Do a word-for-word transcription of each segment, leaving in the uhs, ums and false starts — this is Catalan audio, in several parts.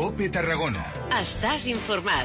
COPE Tarragona. Estàs informat.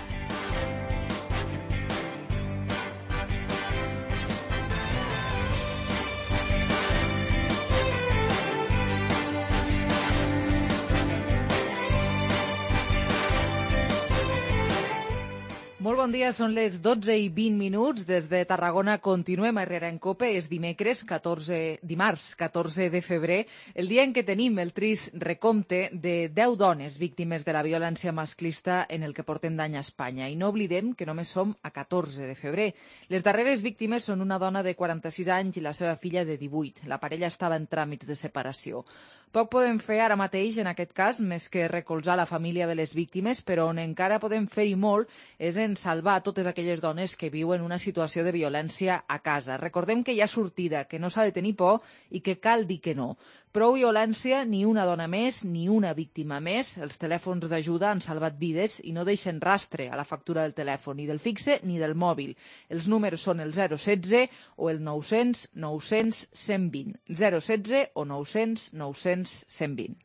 Molt bon dia, són les dotze i vint minuts. Des de Tarragona continuem a Herrera en Cope. És dimecres, catorze, dimarts, catorze de febrer, el dia en què tenim el trist recompte de deu dones víctimes de la violència masclista en el que portem d'any a Espanya. I no oblidem que només som a catorze de febrer. Les darreres víctimes són una dona de quaranta-sis anys i la seva filla de divuit. La parella estava en tràmits de separació. Poc podem fer ara mateix, en aquest cas, més que recolzar la família de les víctimes, però on encara podem fer-hi molt és en salvar totes aquelles dones que viuen una situació de violència a casa. Recordem que hi ha sortida, que no s'ha de tenir por i que cal dir que no. Prou violència, ni una dona més, ni una víctima més. Els telèfons d'ajuda han salvat vides i no deixen rastre a la factura del telèfon, ni del fixe ni del mòbil. Els números són el zero setze o el nou cents nou cents cent vint. zero setze o nou cents nou cents cent vint.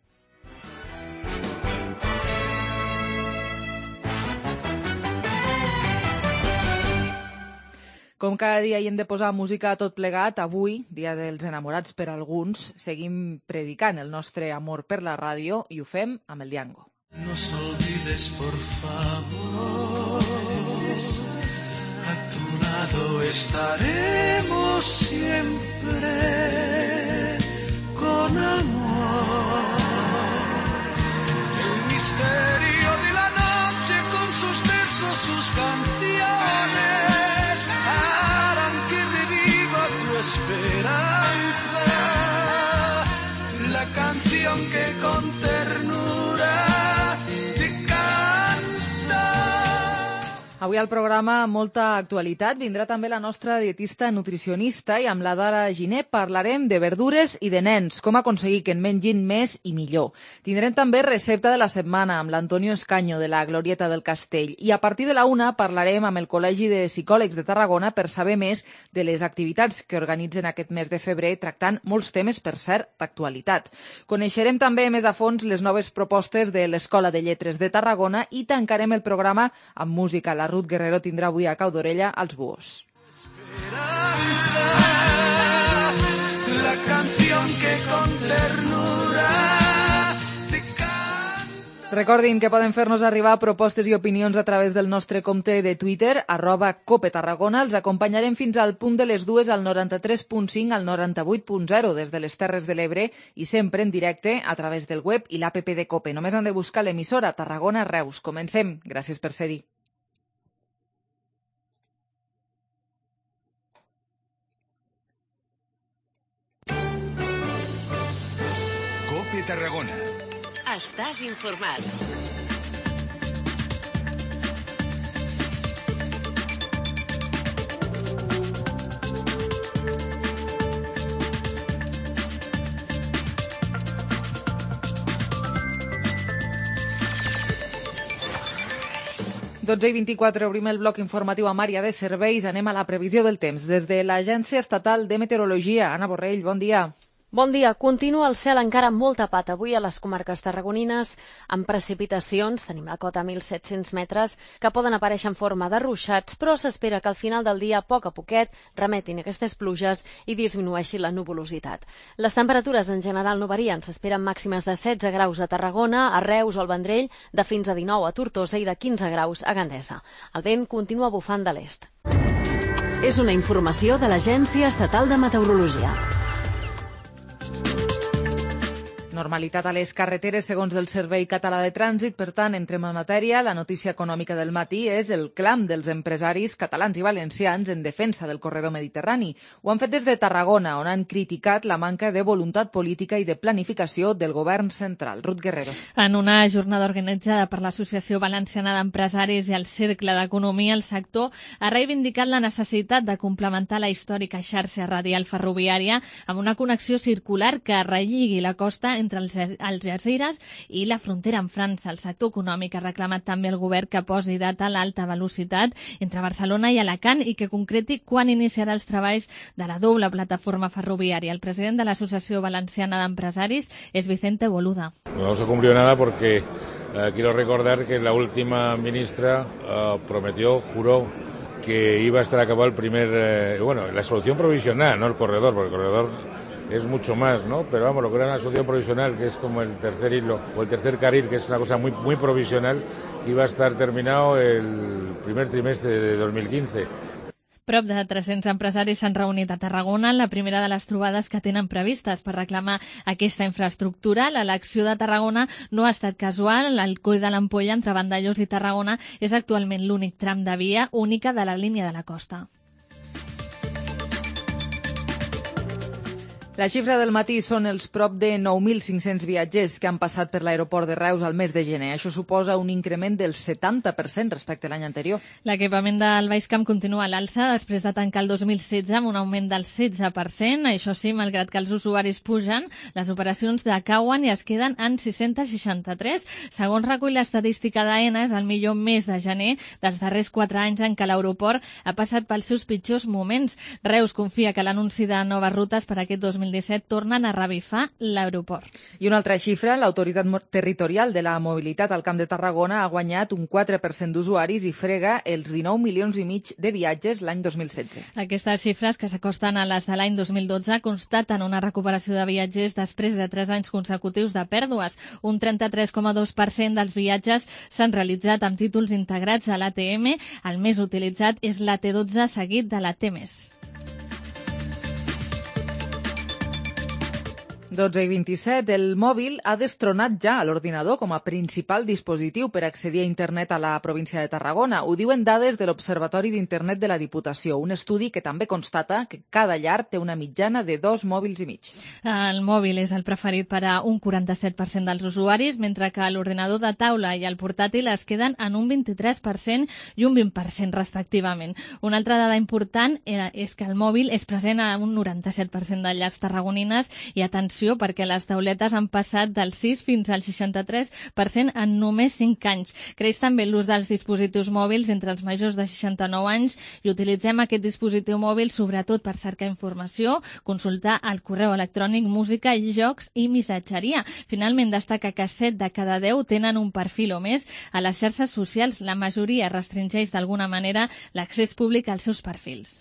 Com cada dia hi hem de posar música a tot plegat, avui, dia dels enamorats per alguns, seguim predicant el nostre amor per la ràdio i ho fem amb el Diango. No olvides, por favor, a tu lado estaremos siempre con amor. El misterio de la noche con sus versos, sus canciones harán que reviva tu esperanza, la canción que con ternura te canta. Avui al programa molta actualitat. Vindrà també la nostra dietista nutricionista i amb la Dara Giner parlarem de verdures i de nens, com aconseguir que en mengin més i millor. Tindrem també recepta de la setmana amb l'Antonio Escaño de la Glorieta del Castell i a partir de la una parlarem amb el Col·legi de Psicòlegs de Tarragona per saber més de les activitats que organitzen aquest mes de febrer tractant molts temes, per cert, d'actualitat. Coneixerem també més a fons les noves propostes de l'Escola de Lletres de Tarragona i tancarem el programa amb música. La Ruth Guerrero tindrà avui a Cau d'Orella als Búhos. La canción que con ternura te canta. Recordin que poden fer-nos arribar propostes i opinions a través del nostre compte de Twitter, arroba Cope Tarragona. Els acompanyarem fins al punt de les dues al noranta-tres punt cinc al noranta-vuit punt zero des de les Terres de l'Ebre i sempre en directe a través del web i l'app de Cope. Només han de buscar l'emissora Tarragona Reus. Comencem. Gràcies per ser-hi. COPE Tarragona. Estàs informat. dotze i vint-i-quatre, obrim el bloc informatiu amb àrea de serveis. Anem a la previsió del temps. Des de l'Agència Estatal de Meteorologia. Anna Borrell, bon dia. Bon dia. Continua el cel encara molt tapat avui a les comarques tarragonines amb precipitacions. Tenim la cota a mil set-cents metres que poden aparèixer en forma de ruixats, però s'espera que al final del dia, a poc a poquet, remetin aquestes pluges i disminueixi la nuvolositat. Les temperatures en general no varien. S'esperen màximes de setze graus a Tarragona, a Reus o al Vendrell, de fins a dinou a Tortosa i de quinze graus a Gandesa. El vent continua bufant de l'est. És una informació de l'Agència Estatal de Meteorologia. Normalitat a les carreteres, segons el Servei Català de Trànsit. Per tant, entrem en matèria. La notícia econòmica del matí és el clam dels empresaris catalans i valencians en defensa del corredor mediterrani. Ho han fet des de Tarragona, on han criticat la manca de voluntat política i de planificació del govern central. Ruth Guerrero. En una jornada organitzada per l'Associació Valenciana d'Empresaris i el Cercle d'Economia, el sector ha reivindicat la necessitat de complementar la històrica xarxa radial ferroviària amb una connexió circular que relligui la costa entre els Algesires i la frontera amb França. El sector econòmic ha reclamat també al govern que posi data a l'alta velocitat entre Barcelona i Alacant i que concreti quan iniciarà els treballs de la doble plataforma ferroviària. El president de l'Associació Valenciana d'Empresaris és Vicente Boluda. No se cumplió nada porque Eh, quiero recordar que la última ministra eh, prometió, juró que iba a estar acabado el primer, eh, bueno, la solución provisional, no el corredor, porque el corredor es mucho más, ¿no? Pero vamos, lo que era una solución provisional, que es como el tercer hilo o el tercer carril, que es una cosa muy, muy provisional, iba a estar terminado el primer trimestre de dos mil quince. Prop de tres-cents empresaris s'han reunit a Tarragona en la primera de les trobades que tenen previstes per reclamar aquesta infraestructura. L'elecció de Tarragona no ha estat casual. El Coll de l'Ampolla entre Vandellòs i Tarragona és actualment l'únic tram de via única de la línia de la costa. La xifra del matí són els prop de nou mil cinc-cents viatgers que han passat per l'aeroport de Reus al mes de gener. Això suposa un increment del setanta per cent respecte a l'any anterior. L'equipament del Baixcamp continua a l'alça després de tancar el dos mil setze amb un augment del setze per cent. Això sí, malgrat que els usuaris pugen, les operacions decauen i es queden en sis-cents seixanta-tres. Segons recull l'estadística d'AENA, és el millor mes de gener dels darrers quatre anys en què l'aeroport ha passat pels seus pitjors moments. Reus confia que l'anunci de noves rutes per aquest dos mil disset tornen a revifar l'aeroport. I una altra xifra, l'Autoritat Territorial de la Mobilitat al Camp de Tarragona ha guanyat un quatre per cent d'usuaris i frega els dinou milions i mig de viatges l'any dos mil setze. Aquestes xifres, que s'acosten a les de l'any dos mil dotze, constaten una recuperació de viatgers després de tres anys consecutius de pèrdues. Un trenta-tres coma dos per cent dels viatges s'han realitzat amb títols integrats a l'A T M. El més utilitzat és l'A T dotze, seguit de la T més. dotze i vint-i-set. El mòbil ha destronat ja l'ordinador com a principal dispositiu per accedir a internet a la província de Tarragona. Ho diuen dades de l'Observatori d'Internet de la Diputació, un estudi que també constata que cada llar té una mitjana de dos mòbils i mig. El mòbil és el preferit per a un quaranta-set per cent dels usuaris, mentre que l'ordinador de taula i el portàtil es queden en un vint-i-tres per cent i un vint per cent respectivament. Una altra dada important és que el mòbil és present a un noranta-set per cent de llars tarragonines i, atenció, perquè les tauletes han passat del sis fins al seixanta-tres per cent en només cinc anys. Creix també l'ús dels dispositius mòbils entre els majors de seixanta-nou anys i utilitzem aquest dispositiu mòbil sobretot per cercar informació, consultar el correu electrònic, música, jocs i missatgeria. Finalment, destaca que set de cada deu tenen un perfil o més a les xarxes socials. La majoria restringeix d'alguna manera l'accés públic als seus perfils.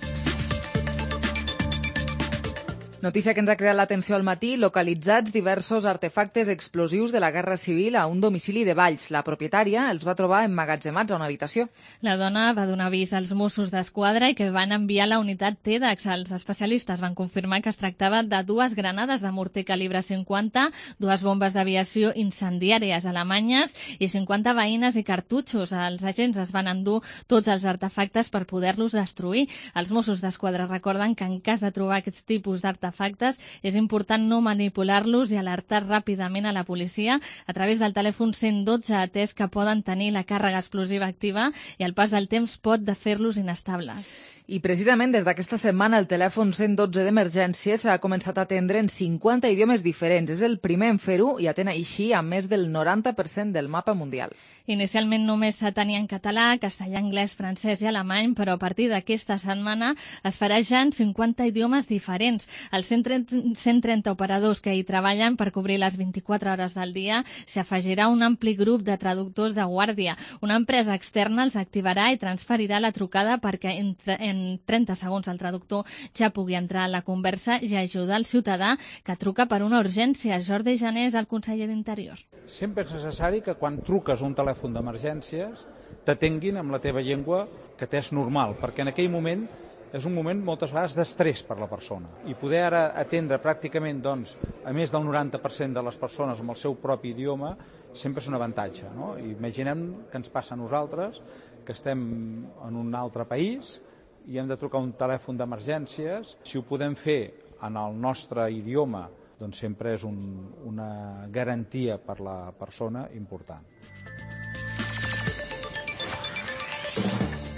Notícia que ens ha creat l'atenció al matí, localitzats diversos artefactes explosius de la Guerra Civil a un domicili de Valls. La propietària els va trobar emmagatzemats a una habitació. La dona va donar avís als Mossos d'Esquadra i que van enviar la unitat TEDx. Els especialistes van confirmar que es tractava de dues granades de morter calibre cinquanta, dues bombes d'aviació incendiàries alemanyes i cinquanta veïnes i cartutxos. Els agents es van endur tots els artefactes per poder-los destruir. Els Mossos d'Esquadra recorden que en cas de trobar aquests tipus d'artefactes artefactes, és important no manipular-los i alertar ràpidament a la policia a través del telèfon cent dotze, atès que poden tenir la càrrega explosiva activa i el pas del temps pot de fer-los inestables. I precisament des d'aquesta setmana el telèfon cent dotze d'emergències s'ha començat a atendre en cinquanta idiomes diferents. És el primer en fer-ho i atén així a més del noranta per cent del mapa mundial. Inicialment només s'atenia en català, castellà, anglès, francès i alemany, però a partir d'aquesta setmana es farà ja en cinquanta idiomes diferents. Els cent trenta operadors que hi treballen per cobrir les vint-i-quatre hores del dia s'hi afegirà un ampli grup de traductors de guàrdia. Una empresa externa els activarà i transferirà la trucada perquè entre, en trenta segons el traductor ja pugui entrar a la conversa i ajudar el ciutadà que truca per una urgència. Jordi Jané és el conseller d'Interior. Sempre és necessari que quan truques un telèfon d'emergències t'atenguin amb la teva llengua que t'és normal, perquè en aquell moment és un moment moltes vegades d'estrès per la persona. I poder ara atendre pràcticament doncs, a més del noranta per cent de les persones amb el seu propi idioma sempre és un avantatge. No? Imaginem que ens passa a nosaltres, que estem en un altre país i hem de trucar un telèfon d'emergències. Si ho podem fer en el nostre idioma, doncs sempre és un, una garantia per la persona important.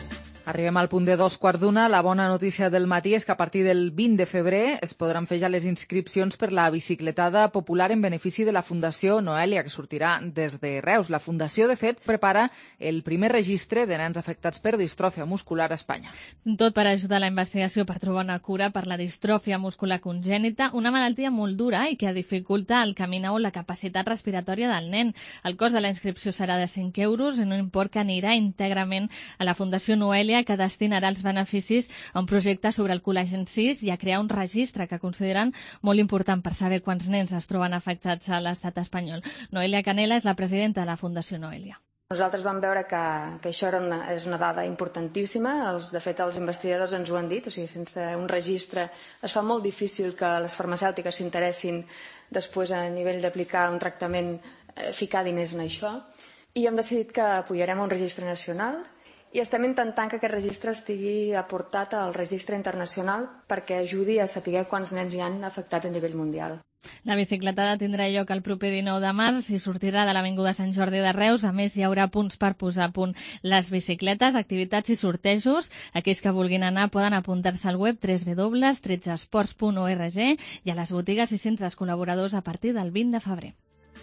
Arribem al punt de dos quarts d'una. La bona notícia del matí és que a partir del vint de febrer es podran fer ja les inscripcions per la bicicletada popular en benefici de la Fundació Noelia, que sortirà des de Reus. La Fundació, de fet, prepara el primer registre de nens afectats per distròfia muscular a Espanya. Tot per ajudar a la investigació per trobar una cura per la distròfia muscular congènita, una malaltia molt dura i que dificulta el caminar o la capacitat respiratòria del nen. El cost de la inscripció serà de cinc euros en un import que anirà íntegrament a la Fundació Noelia, que destinarà els beneficis a un projecte sobre el col·legi sis i a crear un registre que consideren molt important per saber quants nens es troben afectats a l'estat espanyol. Noelia Canela és la presidenta de la Fundació Noelia. Nosaltres vam veure que, que això era una, és una dada importantíssima. Els, de fet, els investigadors ens ho han dit. O sigui, sense un registre es fa molt difícil que les farmacèutiques s'interessin després a nivell d'aplicar un tractament, eh, ficar diners en això. I hem decidit que apoyarem un registre nacional i estem intentant que aquest registre estigui aportat al registre internacional perquè ajudi a saber quants nens hi han afectats a nivell mundial. La bicicletada tindrà lloc el proper dinou de març i sortirà de l'Avinguda Sant Jordi de Reus. A més, hi haurà punts per posar a punt les bicicletes, activitats i sortejos. Aquells que vulguin anar poden apuntar-se al web w w w punt tretze esports punt org i a les botigues i centres col·laboradors a partir del vint de febrer.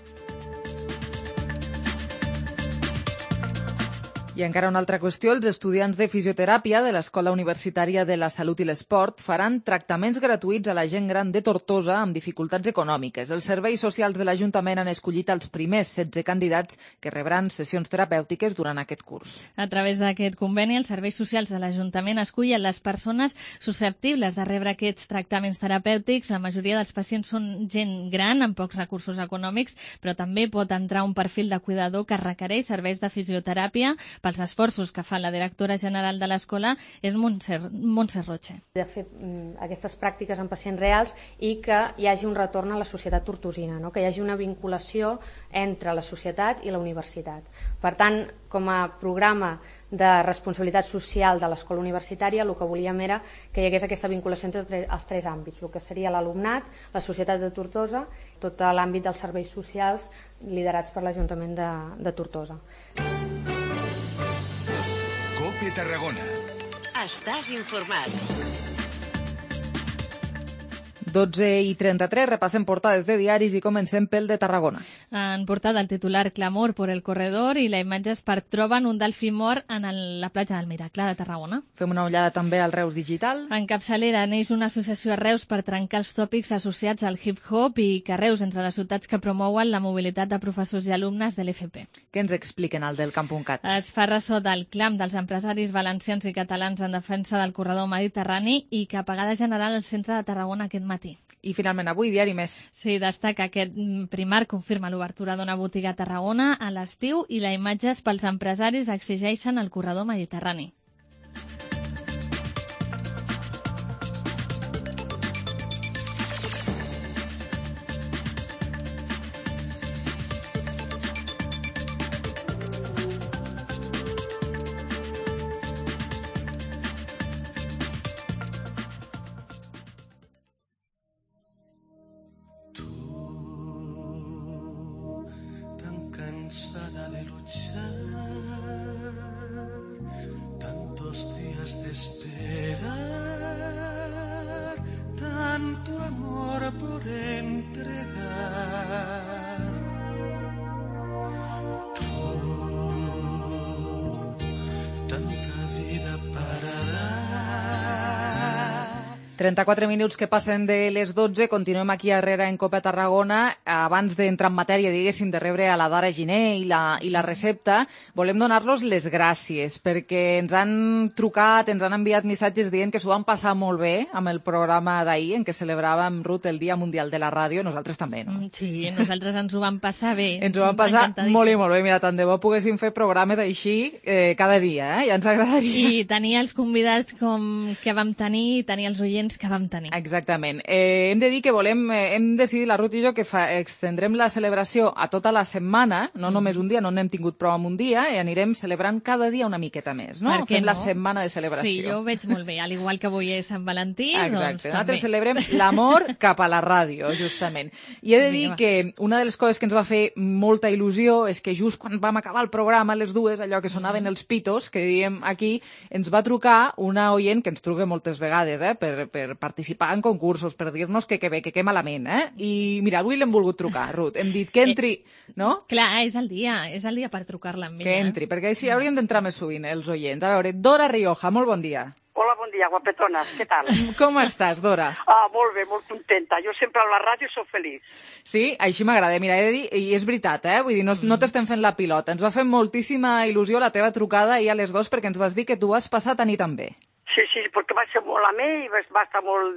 I encara una altra qüestió, els estudiants de fisioteràpia de l'Escola Universitària de la Salut i l'Esport faran tractaments gratuïts a la gent gran de Tortosa amb dificultats econòmiques. Els serveis socials de l'Ajuntament han escollit els primers setze candidats que rebran sessions terapèutiques durant aquest curs. A través d'aquest conveni, els serveis socials de l'Ajuntament escullen les persones susceptibles de rebre aquests tractaments terapèutics. La majoria dels pacients són gent gran amb pocs recursos econòmics, però també pot entrar un perfil de cuidador que requereix serveis de fisioteràpia. Els esforços que fa la directora general de l'escola és Montse, Montse Roche. De fer aquestes pràctiques en pacients reals i que hi hagi un retorn a la societat tortosina, no? Que hi hagi una vinculació entre la societat i la universitat. Per tant, com a programa de responsabilitat social de l'escola universitària, el que volíem era que hi hagués aquesta vinculació entre els tres àmbits, el que seria l'alumnat, la societat de Tortosa, tot l'àmbit dels serveis socials liderats per l'Ajuntament de, de Tortosa. COPE Tarragona. Estàs informat. dotze i trenta-tres, repassem portades de diaris i comencem pel de Tarragona. En portada el titular Clamor por el corredor i la imatge es troben un delfí mort en el, la platja del Miracle de Tarragona. Fem una ullada també al Reus Digital. En capçalera neix una associació a Reus per trencar els tòpics associats al hip-hop i carreus entre les ciutats que promouen la mobilitat de professors i alumnes de l'F P. Què ens expliquen al del Camp punt cat? Es fa ressò del clam dels empresaris valencians i catalans en defensa del corredor mediterrani i capagada general al centre de Tarragona aquest matí. I finalment avui, diari Més. Sí, destaca aquest Primark confirma l'obertura d'una botiga a Tarragona a l'estiu i la imatges pels empresaris exigeixen el corredor mediterrani. Cansada de luchar, tantos días de esperar, tanto amor por entregar. Tú, tanta vida para dar. trenta-quatre minuts que passen de les dotze, continuem aquí darrere en COPE Tarragona. Abans d'entrar en matèria, diguéssim, de rebre a la Dara Giner i la, i la recepta, volem donar-los les gràcies, perquè ens han trucat, ens han enviat missatges dient que s'ho van passar molt bé amb el programa d'ahir, en què celebràvem, Ruth, el Dia Mundial de la Ràdio, nosaltres també, no? Sí, nosaltres ens ho vam passar bé. Ens ho vam passar molt i molt bé. Mira, tant de bo poguéssim fer programes així eh, cada dia, eh? Ja ens agradaria. I tenir els convidats com que vam tenir, tenir els oients moments que vam tenir. Exactament. Eh, hem de dir que volem, eh, hem decidit, la Ruth i jo, que fa, extendrem la celebració a tota la setmana, no mm. només un dia, no n'hem tingut prou amb un dia, i anirem celebrant cada dia una miqueta més, no? Fem no? la setmana de celebració. Sí, jo ho veig molt bé, al igual que avui és Sant Valentí, Exacte. doncs també. Nosaltres celebrem l'amor cap a la ràdio, justament. I he de dir que una de les coses que ens va fer molta il·lusió és que just quan vam acabar el programa a les dues, allò que sonaven els pitos, que diem aquí, ens va trucar una oient que ens truca moltes vegades, eh, per, per participar en concursos, per dir-nos que que bé, que què malament, eh? I mira, avui l'hem volgut trucar, Ruth. Hem dit que entri, no? Clar, és el dia, és el dia per trucar-la amb ella. Que entri, perquè així hauríem d'entrar més sovint, els oients. A veure, Dora Rioja, molt bon dia. Hola, bon dia, guapetones, què tal? Com estàs, Dora? Ah, molt bé, molt contenta. Jo sempre a la ràdio soc feliç. Sí, així m'agrada. Mira, he de dir, i és veritat, eh? Vull dir, no, no t'estem fent la pilota. Ens va fer moltíssima il·lusió la teva trucada ahir a les dos perquè ens vas dir que tu vas passar a tenir també. Sí, sí, perquè va ser molt amè i va estar molt...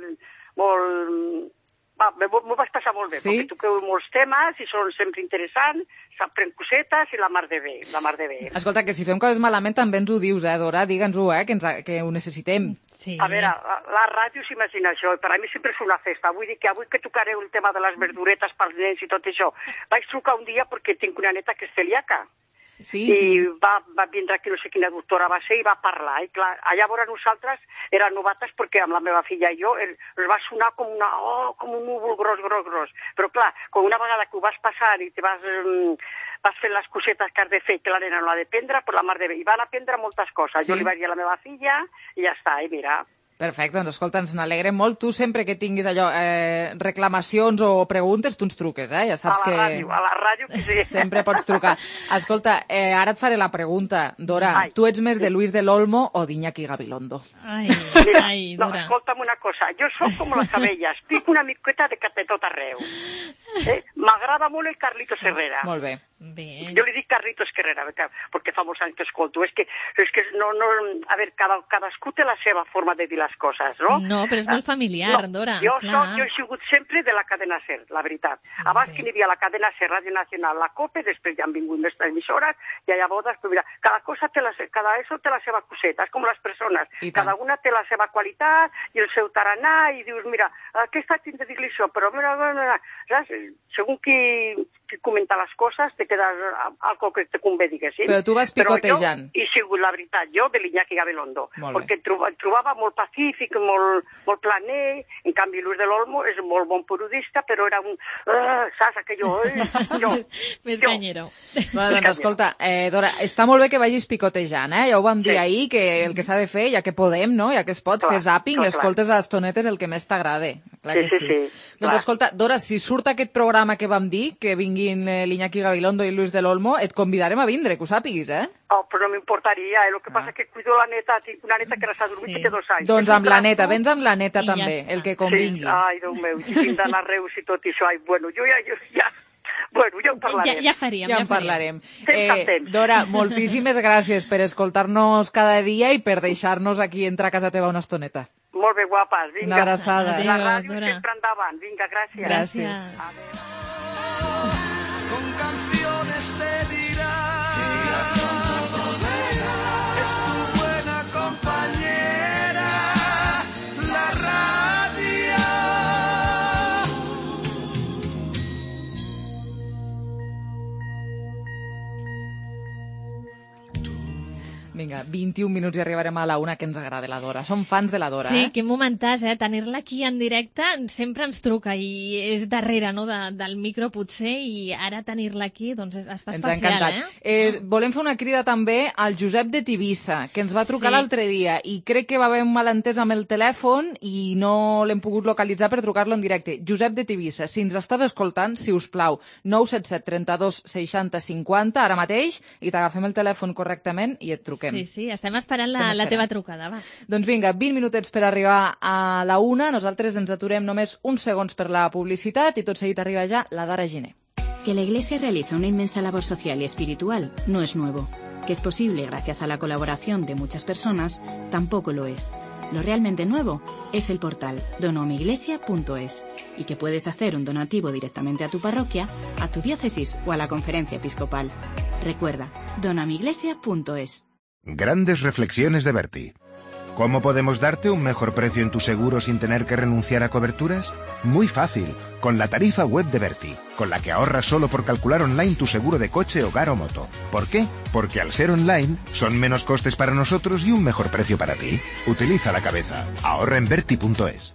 molt... Va, m'ho vaig passar molt bé, sí? Perquè toqueu molts temes i són sempre interessants, s'aprèn cosetes i la mar de bé, la mar de bé. Escolta, que si fem coses malament també ens ho dius, eh, Dora? Digue'ns-ho, eh, que, ens, que ho necessitem. Sí. A veure, la, la ràdio s'imagina això, per a mi sempre és una festa. Vull dir que avui que tocareu el tema de les verduretes pels nens i tot això, vaig trucar un dia perquè tinc una neta que és celíaca. Sí, i sí. va, va vindre aquí, no sé quina doctora va ser, i va parlar. I clar, llavors nosaltres eren novates perquè amb la meva filla i jo es va sonar com, una, oh, com un núvol gros, gros, gros. Però clar, quan una vegada que ho vas passar i te vas, um, vas fent les cosetes que has de fer, que la nena no ha de prendre, per la mar de bé. I van aprendre moltes coses. Sí. Jo li vaig dir a la meva filla i ja està, i mira... Perfecte, doncs escolta, ens n'alegrem molt. Tu sempre que tinguis allò, eh, reclamacions o preguntes, tu ens truques, eh? Ja saps a la que... ràdio, a la ràdio que sí. Sempre pots trucar. Escolta, eh, ara et faré la pregunta. Dora, ai, tu ets més de Luis del Olmo o d'Iñaki Gabilondo? Ai, mira, ai, no, Dora. Escolta'm una cosa, jo sóc com les abelles, pico una miqueta de cat de tot arreu. Eh? M'agrada molt el Carlitos Herrera. Molt bé. Bé. Jo li dic Carlitos Herrera, perquè fa molts anys que escolto. És que, és que no, no, a veure, cada, cadascú té la seva forma de dir les coses, no? No, però és molt familiar, no, Dora. Jo, clar. soc, jo he sigut sempre de la cadena SER, la veritat. Abans que n'hi havia la cadena SER, Ràdio Nacional, la COPE, després ja han vingut més emissores, i llavors, però mira, cada cosa té la, cada eso té la seva coseta, és com les persones. Cada una té la seva qualitat i el seu taranà, i dius, mira, aquesta tinc de dir-li això, però mira, mira, mira, saps? Segons qui, qui comenta les coses, te quedes algo que te convé, diguéssim. Però tu vas picotejant. Però jo he sigut, la veritat, jo de l'Iñaki Gabilondo, perquè et trobava, trobava molt pacífic, molt, molt planer, en canvi Luis del Olmo és molt bon periodista, però era un... Uh, saps, aquello... Eh, jo, Més jo. canyero. Bueno, doncs escolta, eh, Dora, està molt bé que vagis picotejant, eh? Ja ho vam dir Sí. ahir, que el que s'ha de fer, ja que podem, no? Ja que es pot, Clar, fer zapping clar, i escoltes a estonetes el que més t'agrade. Clar Sí, que sí, sí. sí, Doncs clar. escolta, Dora, si surt aquest programa que vam dir, que vinguin eh, l'Iñaki Gabilondo i Luis del Olmo, et convidarem a vindre, que ho sàpiguis, eh? Oh, però no m'importaria, eh? El que Ah. passa és que cuido la neta, tinc una neta que ara s'ha dormit Sí. i té dos anys. Doncs És un amb la trasto. neta, vens amb la neta I ja també, està. el que Sí, convingui. ai, Déu meu, i tinc d'anar a Reus i tot això. Ai, bueno, jo ja... Jo, ja bueno, ja ho Ja, parlarem. ja faríem, Ja ja en parlarem. Temps amb temps. Dora, moltíssimes gràcies per escoltar-nos cada dia i per deixar-nos aquí entrar a casa teva una estoneta. Molt bé, guapes, vinga. Una abraçada. La Adéu, ràdio Dora. sempre endavant. Vinga, gràcies. Gràcies. Con canciones te dirá, es tu buena compañera, la radio. Vinga, vint-i-un minuts i arribarem a la una, que ens agrada la Dora. Som fans de la Dora, Sí, eh? quin momentàs, eh? Tenir-la aquí en directe sempre ens truca i és darrere, no?, de, del micro potser, i ara tenir-la aquí, doncs està Ens ha especial, encantat. eh? Eh, volem fer una crida també al Josep de Tivissa, que ens va trucar Sí. l'altre dia i crec que va haver un malentès amb el telèfon i no l'hem pogut localitzar per trucar-lo en directe. Josep de Tivissa, si ens estàs escoltant, si us plau, nou set set trenta dos seixanta cinquanta, ara mateix, i t'agafem el telèfon correctament i et truquem. Sí, sí, estem esperant la, Estem la teva esperant. trucada, va. Doncs vinga, vint minutets per arribar a la una. Nosaltres ens aturem només uns segons per la publicitat i tot seguit arriba ja la Dara Giner. Que la Iglesia realiza una inmensa labor social y espiritual no es nuevo. Que es posible gracias a la colaboración de muchas personas tampoco lo es. Lo realmente nuevo es el portal donomiglesia punto es y que puedes hacer un donativo directamente a tu parroquia, a tu diócesis o a la conferencia episcopal. Recuerda, donomiglesia punto es. Grandes reflexiones de Berti. ¿Cómo podemos darte un mejor precio en tu seguro sin tener que renunciar a coberturas? Muy fácil, con la tarifa web de Berti, con la que ahorras solo por calcular online tu seguro de coche, hogar o moto. ¿Por qué? Porque al ser online, son menos costes para nosotros y un mejor precio para ti. Utiliza la cabeza. Ahorra en berti punto es.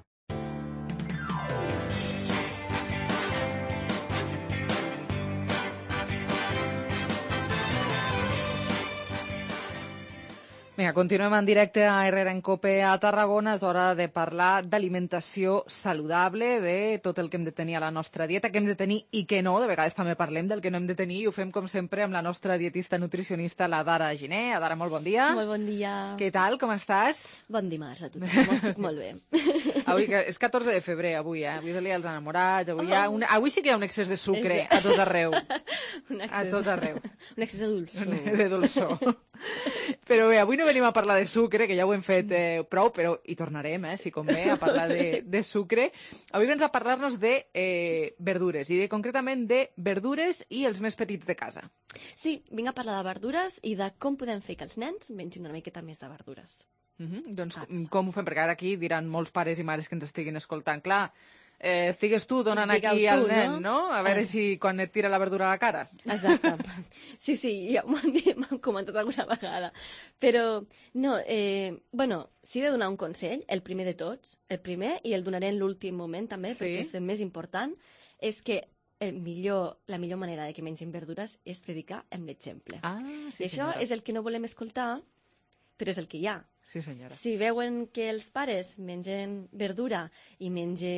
Vinga, continuem en directe a Herrera en Cope a Tarragona. És hora de parlar d'alimentació saludable, de tot el que hem de tenir a la nostra dieta, que hem de tenir i que no. De vegades també parlem del que no hem de tenir i ho fem, com sempre, amb la nostra dietista nutricionista, la Dara Giner. Dara, molt bon dia. Molt bon dia. Què tal, com estàs? Bon dimarts a tothom, estic molt bé. Avui, que és catorze de febrer, avui, eh? Avui és el dia dels enamorats, avui, hi ha un... avui sí que hi ha un excés de sucre a tot arreu. Un excés, a tot arreu. Un excés de dolçor. De dolçor. Però bé, avui no venim a parlar de sucre, que ja ho hem fet eh, prou, però hi tornarem, eh, si convé, a parlar de, de sucre. Avui vens a parlar-nos de eh, verdures, i de, concretament de verdures i els més petits de casa. Sí, vinc a parlar de verdures i de com podem fer que els nens mengin una miqueta més de verdures. Uh -huh. Doncs ah, com ho fem? Perquè ara aquí diran molts pares i mares que ens estiguin escoltant. Clar, eh, estigues tu donant Digueu aquí tu, al nen, no? no? A veure es... si quan et tira la verdura a la cara. Exacte. Sí, sí, ja m'ho han, han comentat alguna vegada. Però, no, eh, bueno, si he de donar un consell, el primer de tots, el primer, i el donaré en l'últim moment també, sí. perquè és el més important, és que el millor, la millor manera de que mengin verdures és predicar amb l'exemple. Ah, sí, I això senyora. és el que no volem escoltar, però és el que hi ha. Sí, senyora. Si veuen que els pares mengen verdura i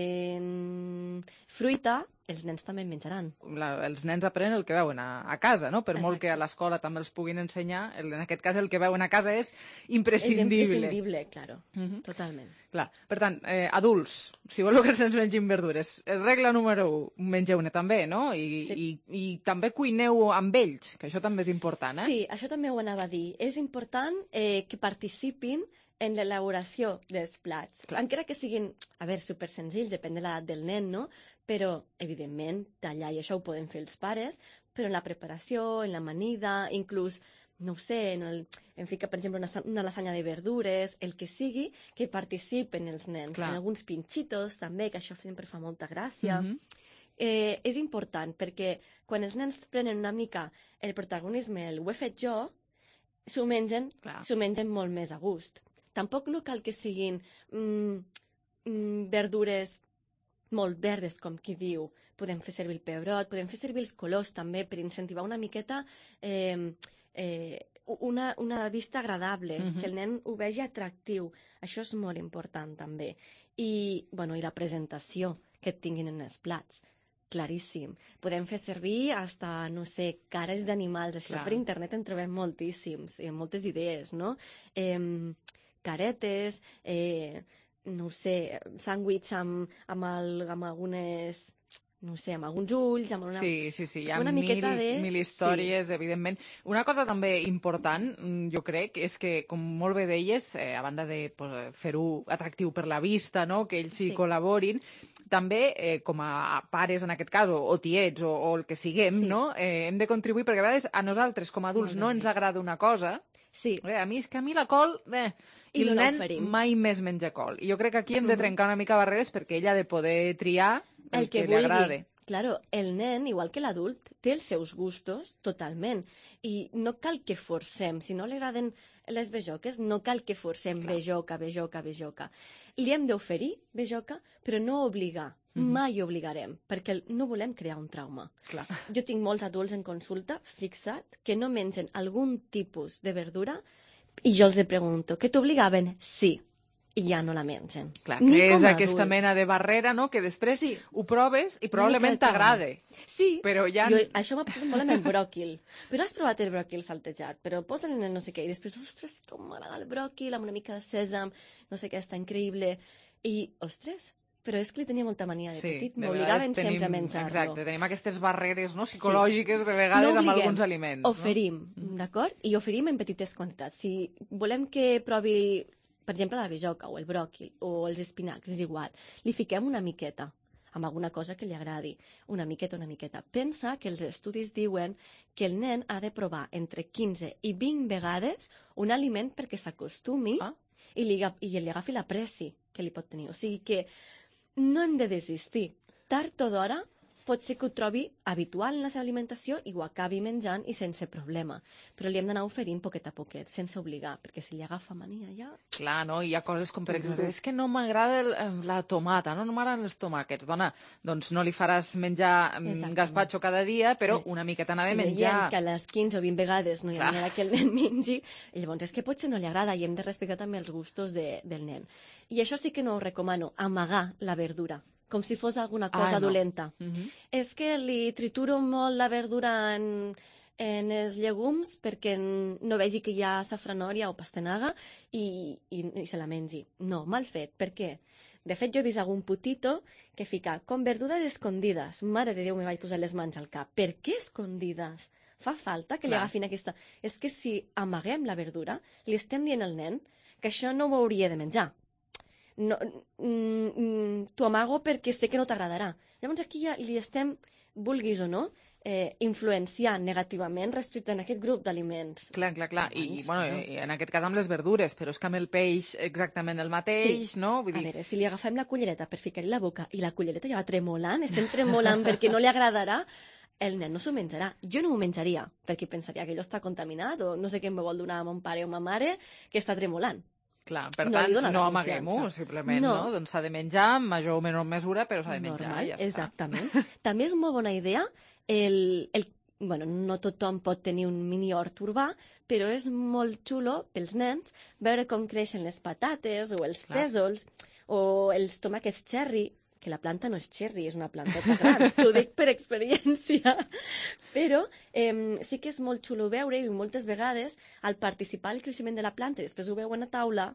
mengen fruita, els nens també en menjaran. La, els nens aprenen el que veuen a, a casa, no? Per Exacte. Molt que a l'escola també els puguin ensenyar, el, en aquest cas el que veuen a casa és imprescindible. És imprescindible, claro, uh -huh. totalment. Clar. Per tant, eh, adults, si voleu que els nens mengin verdures, regla número u, mengeu-ne també, no? I, sí. i, I també cuineu amb ells, que això també és important, eh? Sí, això també ho anava a dir. És important eh, que participin en l'elaboració dels plats. Clar. Encara que siguin, a veure, supersenzills, depèn de l'edat del nen, no? Però, evidentment, tallar, i això ho poden fer els pares, però en la preparació, en l'amanida, inclús, no ho sé, en, el, en ficar, per exemple, una, una lasanya de verdures, el que sigui, que participen els nens. Clar. En alguns pinxitos, també, que això sempre fa molta gràcia. Mm-hmm. eh, és important, perquè quan els nens prenen una mica el protagonisme, el ho he fet jo, s'ho mengen, s'ho mengen molt més a gust. Tampoc no cal que siguin mm, mm, verdures molt verdes, com qui diu. Podem fer servir el pebrot, podem fer servir els colors també per incentivar una miqueta eh, eh, una, una vista agradable, uh-huh. que el nen ho vegi atractiu. Això és molt important també. I, bueno, i la presentació que tinguin en els plats. Claríssim. Podem fer servir hasta, no sé, cares d'animals. Això Clar. Per internet en trobem moltíssims, eh, moltes idees, no? Eh, caretes, eh, no ho sé, sàndwich amb, amb, el, amb algunes, no sé, amb alguns ulls, amb una... Sí, sí, sí, hi ha una mil, de... mil històries, sí. Evidentment. Una cosa també important, jo crec, és que, com molt bé deies, eh, a banda de pues, fer-ho atractiu per la vista, no?, que ells hi sí. col·laborin, també, eh, com a pares, en aquest cas, o, o tiets, o, o el que siguem, sí. no?, eh, hem de contribuir, perquè a vegades a nosaltres, com a adults, no ens agrada una cosa. Sí. Eh, a mi és que a mi la col... Eh, I, I el nen mai més menja col. I jo crec que aquí hem de trencar una mica barreres perquè ell ha de poder triar el, el que, que li agrade. Claro, el nen, igual que l'adult, té els seus gustos totalment. I no cal que forcem. Si no li agraden les bejoques, no cal que forcem Clar. bejoca, bejoca, bejoca. Li hem d'oferir bejoca, però no obligar. Mm-hmm. Mai obligarem, perquè no volem crear un trauma. Clar. Jo tinc molts adults en consulta, fixat, que no mengen algun tipus de verdura i jo els pregunto, que t'obligaven? Sí. I ja no la mengen. Clar, que és aquesta mena de barrera, no?, que després sí. ho proves i probablement t'agrade. Sí, però ja... jo, això m'ha passat molt amb el bròquil. Però has provat el bròquil saltejat, però posa'l en el no sé què, i després, ostres, com m'agrada el bròquil, amb una mica de sèsam, no sé què, està increïble. I, ostres, però és que li tenia molta mania de sí, petit, m'obligaven sempre a menjar-lo. Exacte, tenim aquestes barreres, no?, psicològiques, sí. de vegades, no amb alguns aliments. Oferim, no? D'acord? I oferim en petites quantitats. Si volem que provi, per exemple, la bejoca o el bròquil o els espinacs, és igual, li fiquem una miqueta amb alguna cosa que li agradi, una miqueta, una miqueta. Pensa que els estudis diuen que el nen ha de provar entre quinze i vint vegades un aliment perquè s'acostumi ah. i li, i li agafi l'apreci que li pot tenir. O sigui que no hem de desistir. Tard o d'hora pot ser que ho trobi habitual en la seva alimentació i ho acabi menjant i sense problema. Però li hem d'anar oferint poquet a poquet, sense obligar, perquè si li agafa mania ja... Clar, no? Hi ha coses com, per exemple, és que no m'agrada la tomata, no, no m'agraden els tomàquets. Dona, doncs no li faràs menjar Exactament. Gaspatxo cada dia, però una miqueta n'ha de si menjar. Si veiem que a les quinze o vint vegades no hi ha manera que el nen mengi, llavors és que potser no li agrada i hem de respectar també els gustos de, del nen. I això sí que no ho recomano, amagar la verdura, com si fos alguna cosa ah, no. dolenta. Uh-huh. És que li trituro molt la verdura en, en els llegums perquè no vegi que hi ha safranòria o pastanaga i, i, i se la mengi. No, mal fet. Per què? De fet, jo he vist algun putito que fica con verduras escondidas. Mare de Déu, me vaig posar les mans al cap. Per què escondides? Fa falta que Clar. li agafin aquesta... És que si amaguem la verdura, li estem dient al nen que això no ho hauria de menjar. No, mm, mm, t'ho amago perquè sé que no t'agradarà. Llavors aquí ja li estem, vulguis o no, eh, influenciant negativament respecte a aquest grup d'aliments. Clar, clar, clar. I, bueno, no? I en aquest cas amb les verdures, però és que amb el peix exactament el mateix, sí. no? Vull a dir... veure, si li agafem la cullereta per ficar-li la boca i la cullereta ja va tremolant, estem tremolant perquè no li agradarà, el nen no s'ho menjarà. Jo no m'ho menjaria, perquè pensaria que allò està contaminat o no sé què em vol donar a mon pare o ma mare que està tremolant. Clar, per no tant, no amaguem-ho, simplement, no? no? Doncs s'ha de menjar en major o menor mesura, però s'ha de menjar, Normal, ja està. Exactament. També és molt bona idea el... el bueno, no tothom pot tenir un mini hort urbà, però és molt xulo pels nens veure com creixen les patates o els Clar. pèsols o els tomàquets cherry, que la planta no és cherry, és una planteta gran, t'ho dic per experiència. Però eh, sí que és molt xulo veure, i moltes vegades, al participar al creixement de la planta, i després ho veuen a taula,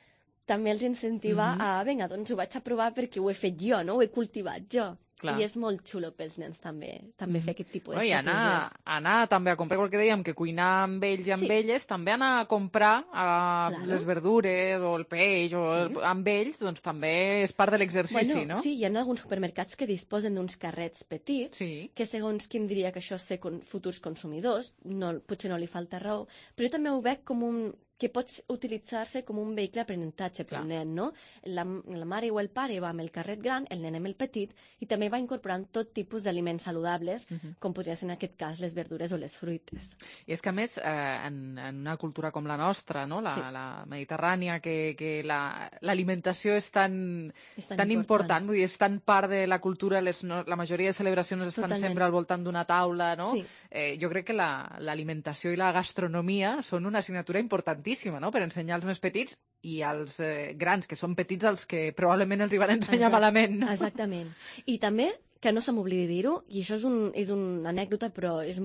també els incentiva mm-hmm. a, vinga, doncs ho vaig a provar perquè ho he fet jo, no? Ho he cultivat jo. Clar. I és molt xulo pels nens també, també mm. fer aquest tipus de no, anar, anar també a comprar, igual que dèiem, que cuinar amb ells i amb sí. elles, també anar a comprar a claro. les verdures o el peix o sí. el, amb ells, doncs també és part de l'exercici, bueno, no? Sí, hi ha alguns supermercats que disposen d'uns carrets petits, sí. que segons qui em diria que això és fer con futurs consumidors, no, potser no li falta raó, però jo també ho veig com un... que pot utilitzar-se com un vehicle d'aprenentatge per al nen, no? La, la mare o el pare va amb el carret gran, el nen amb el petit, i també va incorporant tot tipus d'aliments saludables, uh-huh. com podria ser en aquest cas les verdures o les fruites. I és que, a més, eh, en, en una cultura com la nostra, no? la, sí. la mediterrània, que, que l'alimentació la, és tan, és tan, tan important. important, vull dir, és tan part de la cultura, les, no, la majoria de celebracions estan Totalment. sempre al voltant d'una taula, no? Sí. Eh, jo crec que l'alimentació la, i la gastronomia són una assignatura importantíssima, no? Per ensenyar als més petits i als eh, grans, que són petits els que probablement els hi van ensenyar Exacte. malament. No? Exactament. I també, que no se m'oblidi dir-ho, i això és, un, és una anècdota, però és,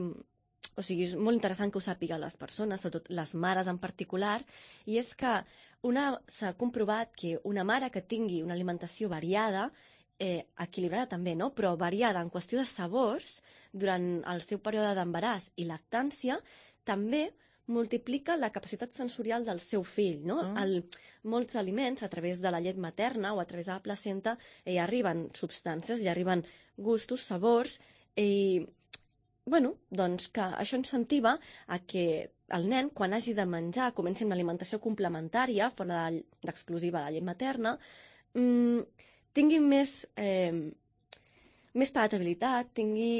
o sigui, és molt interessant que ho sàpiguen les persones, sobretot les mares en particular, i és que s'ha comprovat que una mare que tingui una alimentació variada, eh, equilibrada també, no? Però variada en qüestió de sabors, durant el seu període d'embaràs i lactància, també multiplica la capacitat sensorial del seu fill, no? Mm. El, molts aliments, a través de la llet materna o a través de la placenta, hi arriben substàncies, hi arriben gustos, sabors, i, bueno, doncs que això incentiva a que el nen, quan hagi de menjar, comenci amb l'alimentació complementària, fora d'exclusiva de la llet materna, mmm, tingui més, eh, més palatabilitat, tingui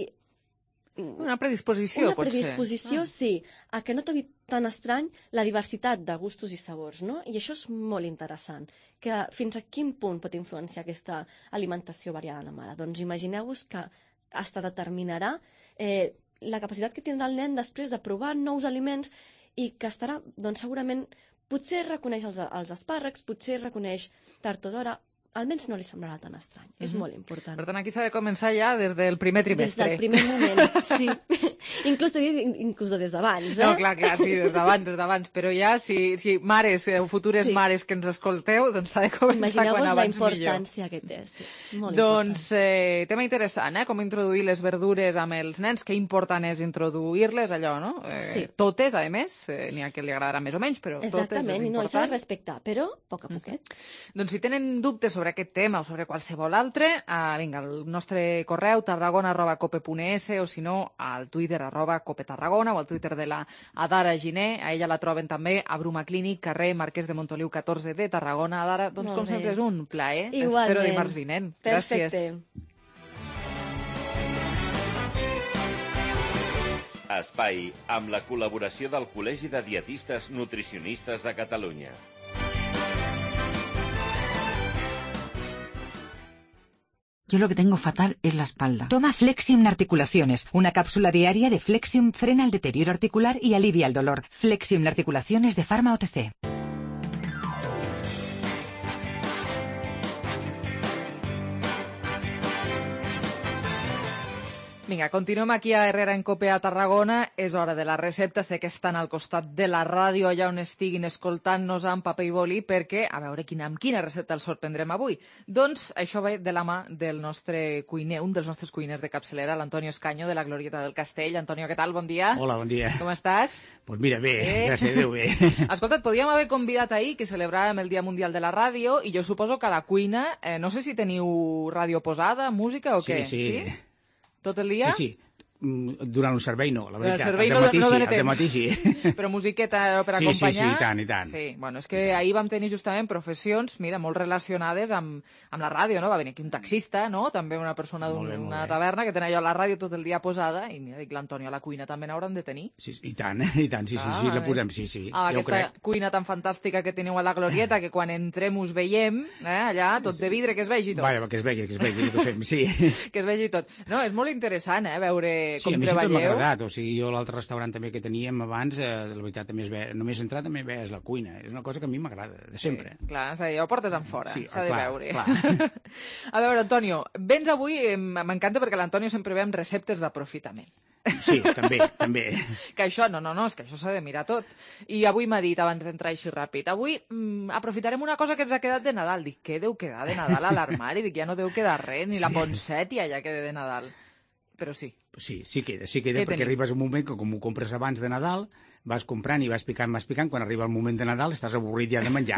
una predisposició, Una predisposició, potser. sí, a que no trobi tan estrany la diversitat de gustos i sabors, no? I això és molt interessant, que fins a quin punt pot influenciar aquesta alimentació variada de la mare. Doncs imagineu-vos que hasta determinarà eh, la capacitat que tindrà el nen després de provar nous aliments i que estarà, doncs segurament, potser reconeix els, els espàrrecs, potser reconeix tard o d'hora, almenys no li sembrarà tan estrany. Mm-hmm. És molt important. Per tant, aquí s'ha de començar ja des del primer trimestre. Des del primer moment, sí. inclús, inclús des d'abans, eh? No, clar, clar, sí, des d'abans, des d'abans. Però ja, si, si mares, o futures sí. mares que ens escolteu, doncs s'ha de començar quan abans millor. Imagineu-vos la importància que té, sí. Molt doncs, important. Eh, tema interessant, eh? Com introduir les verdures amb els nens. Que important és introduir-les, allò, no? Eh, sí. Totes, a més, eh, n'hi ha que li agradarà més o menys, però Exactament, totes és important. Exactament, i no, i s'ha de respectar, però a poc a poquet. Mm. Doncs si tenen dubtes sobre sobre aquest tema o sobre qualsevol altre, uh, vinga, el nostre correu tarragona arroba cope punt es o si no al Twitter arroba cope tarragona o al Twitter de la Adara Giner. A ella la troben també a Bruma Clínic, carrer Marquès de Montoliu catorze de Tarragona. Adara, doncs Molt com bé. sempre és un plaer. Igualment. Espero dimarts vinent. Gràcies. Perfecte. Espai amb la col·laboració del Col·legi de Dietistes Nutricionistes de Catalunya. Yo lo que tengo fatal es la espalda. Toma Flexium Articulaciones. Una cápsula diaria de Flexium frena el deterioro articular y alivia el dolor. Flexium Articulaciones de Pharma O T C. Vinga, continuem aquí a Herrera en Cope a Tarragona. És hora de la recepta. Sé que estan al costat de la ràdio, allà on estiguin escoltant-nos amb paper i boli, perquè a veure quina, amb quina recepta els sorprendrem avui. Doncs això ve de la mà del nostre cuiner, un dels nostres cuiners de capçalera, l'Antonio Escaño, de la Glorieta del Castell. Antonio, què tal? Bon dia. Hola, bon dia. Com estàs? Pues mira, bé, Eh? gràcies a Déu, bé. Escolta, et podíem haver convidat ahir, que celebràvem el Dia Mundial de la Ràdio, i jo suposo que a la cuina, eh, no sé si teniu ràdio posada, música o Sí, què? sí. Tot el dia? Sí, sí. Mm, Durant el servei no, la Durant el veritat. servei Al no- dematí no sí, dóna al dematí temps. sí. Però musiqueta per Sí, sí, sí, acompanyar... i tant, i tant. Sí, bueno, és que ahir vam tenir justament professions, mira, molt relacionades amb, amb la ràdio, no? Va venir aquí un taxista, no? També una persona Molt bé, molt d'una bé. taverna que tenia allò a la ràdio tot el dia posada, i mira, dic, l'Antonio a la cuina també n'hauran de tenir. Sí, i tant, i tant, sí, sí, sí, Ah, la eh? posem, sí, sí, Ah, ja ho aquesta crec. cuina tan fantàstica que teniu a la Glorieta, que quan entrem us veiem, eh, allà, tot de vidre, que es vegi tot. Vaja, que es vegi, que es vegi el que fem, sí. Que es vegi tot. No, és molt interessant, eh, veure Sí, com a mi sempre m'ha treballeu. agradat, o sigui, jo l'altre restaurant també que teníem abans, eh, la veritat també es ve, només entrar també veies la cuina, és una cosa que a mi m'agrada, de sempre. Sí, clar, és a dir, ho portes en fora, Sí, s'ha de clar, veure. clar. A veure, Antonio, vens avui, eh, m'encanta perquè l'Antonio sempre ve amb receptes d'aprofitament. Sí, també, també. Que això, no, no, no, és que això s'ha de mirar tot. I avui m'ha dit, abans d'entrar així ràpid, avui mm, aprofitarem una cosa que ens ha quedat de Nadal. Dic, què deu quedar de Nadal a l'armari? Dic, ja no deu quedar res, ni la poncètia ja queda de Nadal. Però sí. Sí, sí queda, sí queda, Què perquè tenim? arribes a un moment que com ho compres abans de Nadal, vas comprant i vas picant, vas picant, quan arriba el moment de Nadal estàs avorrit ja de menjar.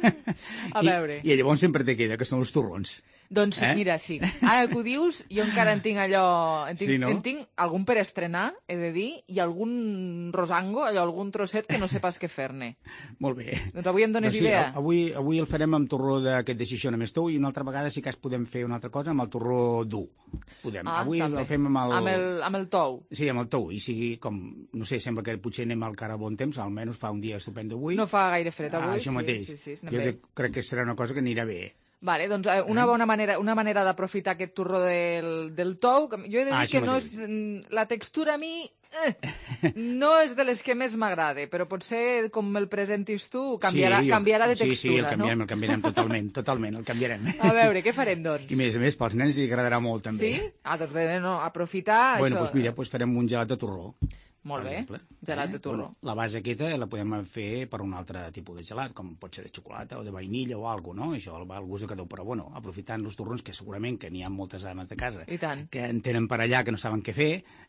A I, veure. I llavors sempre te queda, que són els torrons. Doncs sí, Eh? mira, sí. Ara que ho dius, jo encara en tinc allò... En tinc, Sí, no? en tinc algun per estrenar, he de dir, i algun rosango, allò, algun trosset que no sé pas què fer-ne. Molt bé. Doncs avui em dones Doncs sí, idea? Avui, avui el farem amb torró d'aquest de Xixona més tou i una altra vegada sí que es podem fer una altra cosa amb el torró dur. Podem. Ah, avui també. el fem amb el... Amb el, amb el tou. Sí, amb el tou, i sigui com, no sé, sembla que potser anem al cara a bon temps, almenys fa un dia estupendo avui. No fa gaire fred avui, ah, això sí, mateix. sí, sí, anem jo bé. crec que serà una cosa que anirà bé. Vale, doncs eh, una bona manera, una manera d'aprofitar aquest torró del, del tou, que jo he de dir Ah, que això no és, mateix. mm, la textura a mi eh, no és de les que més m'agrada, però potser com el presentis tu canviarà, sí, jo- canviarà de textura, sí, sí, el canviarem, no? el canviarem totalment, totalment, el canviarem. A veure, què farem, doncs? I a més a més, pels nens li agradarà molt, també. Sí? Ah, doncs bé, no, aprofitar Bueno, això. doncs mira, doncs farem un gelat de torró. Molt per bé, exemple. gelat de torró. Bueno, la base aquesta la podem fer per un altre tipus de gelat, com pot ser de xocolata o de vainilla o alguna cosa, no? Això va al gust de cada un, però bueno, aprofitant els torrons, que segurament que n'hi ha moltes dames de casa I tant. que en tenen per allà, que no saben què fer,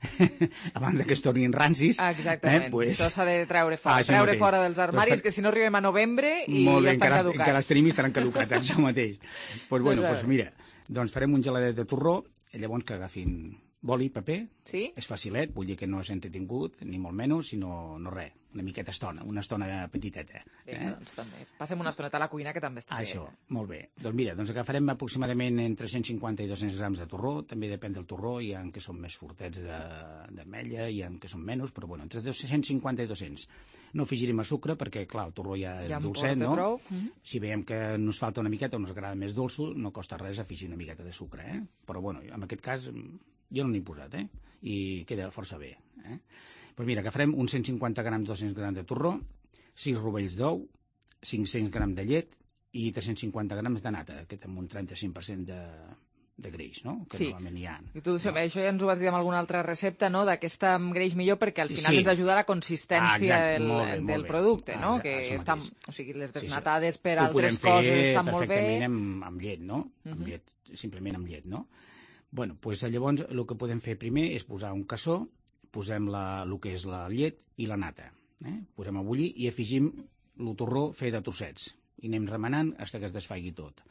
abans de que es tornin rancis. Ah, exactament, eh, pues... això s'ha de treure fora, Ah, això treure mateix. fora dels armaris, Doncs fa- que si no arribem a novembre i Molt bé, ja estan encara, caducats. encara els tenim i estaran caducats, això mateix. Doncs pues, bueno, Doncs a pues, veure. mira, doncs farem un geladet de torró, llavors que agafin boli, paper, Sí? és facilet, vull dir que no és entretingut, ni molt menys, sinó no res, una miqueta estona, una estona petiteta. Vinga, doncs també. Passem una estoneta a la cuina, que també està Ah, bé. això, molt bé. Doncs mira, doncs agafarem aproximadament entre cent cinquanta i dos-cents grams de torró, també depèn del torró, hi ha que són més fortets de- d'ametlla, hi ha que són menys, però bueno, entre cent cinquanta i dos-cents. No afegirem a sucre, perquè clar, el torró ja és Ja en dolcet, porta no? prou. Mhm. Si veiem que ens falta una miqueta o ens agrada més dolço, no costa res afegir una miqueta de sucre, eh? Però bueno, en aquest cas jo no n'he posat, eh? I queda força bé, eh? Doncs mira, agafarem uns cent cinquanta grams, dos-cents grams de torró, sis rovells d'ou, cinc-cents grams de llet i tres-cents cinquanta grams de nata, aquest amb un trenta-cinc per cent de, de greix, no? Que Sí. normalment hi ha. I tu, no. Això ja ens ho vas dir amb alguna altra recepta, no?, d'aquesta amb greix millor, perquè al final Sí. ens ajuda a la consistència Ah, exacte, del, molt bé, molt del bé. producte, no?, Ah, que això estan, mateix. o sigui, les Sí, sí. desnatades per Ho altres podem coses fer estan molt bé. perfectament amb, amb llet, no? Amb Mhm. llet, simplement amb llet, no? Bueno, doncs llavors el que podem fer primer és posar un cassó, posem la, el que és la llet i la nata, eh? Posem a bullir i afegim el torró fet de trossets i anem remenant fins que es desfaigui tot.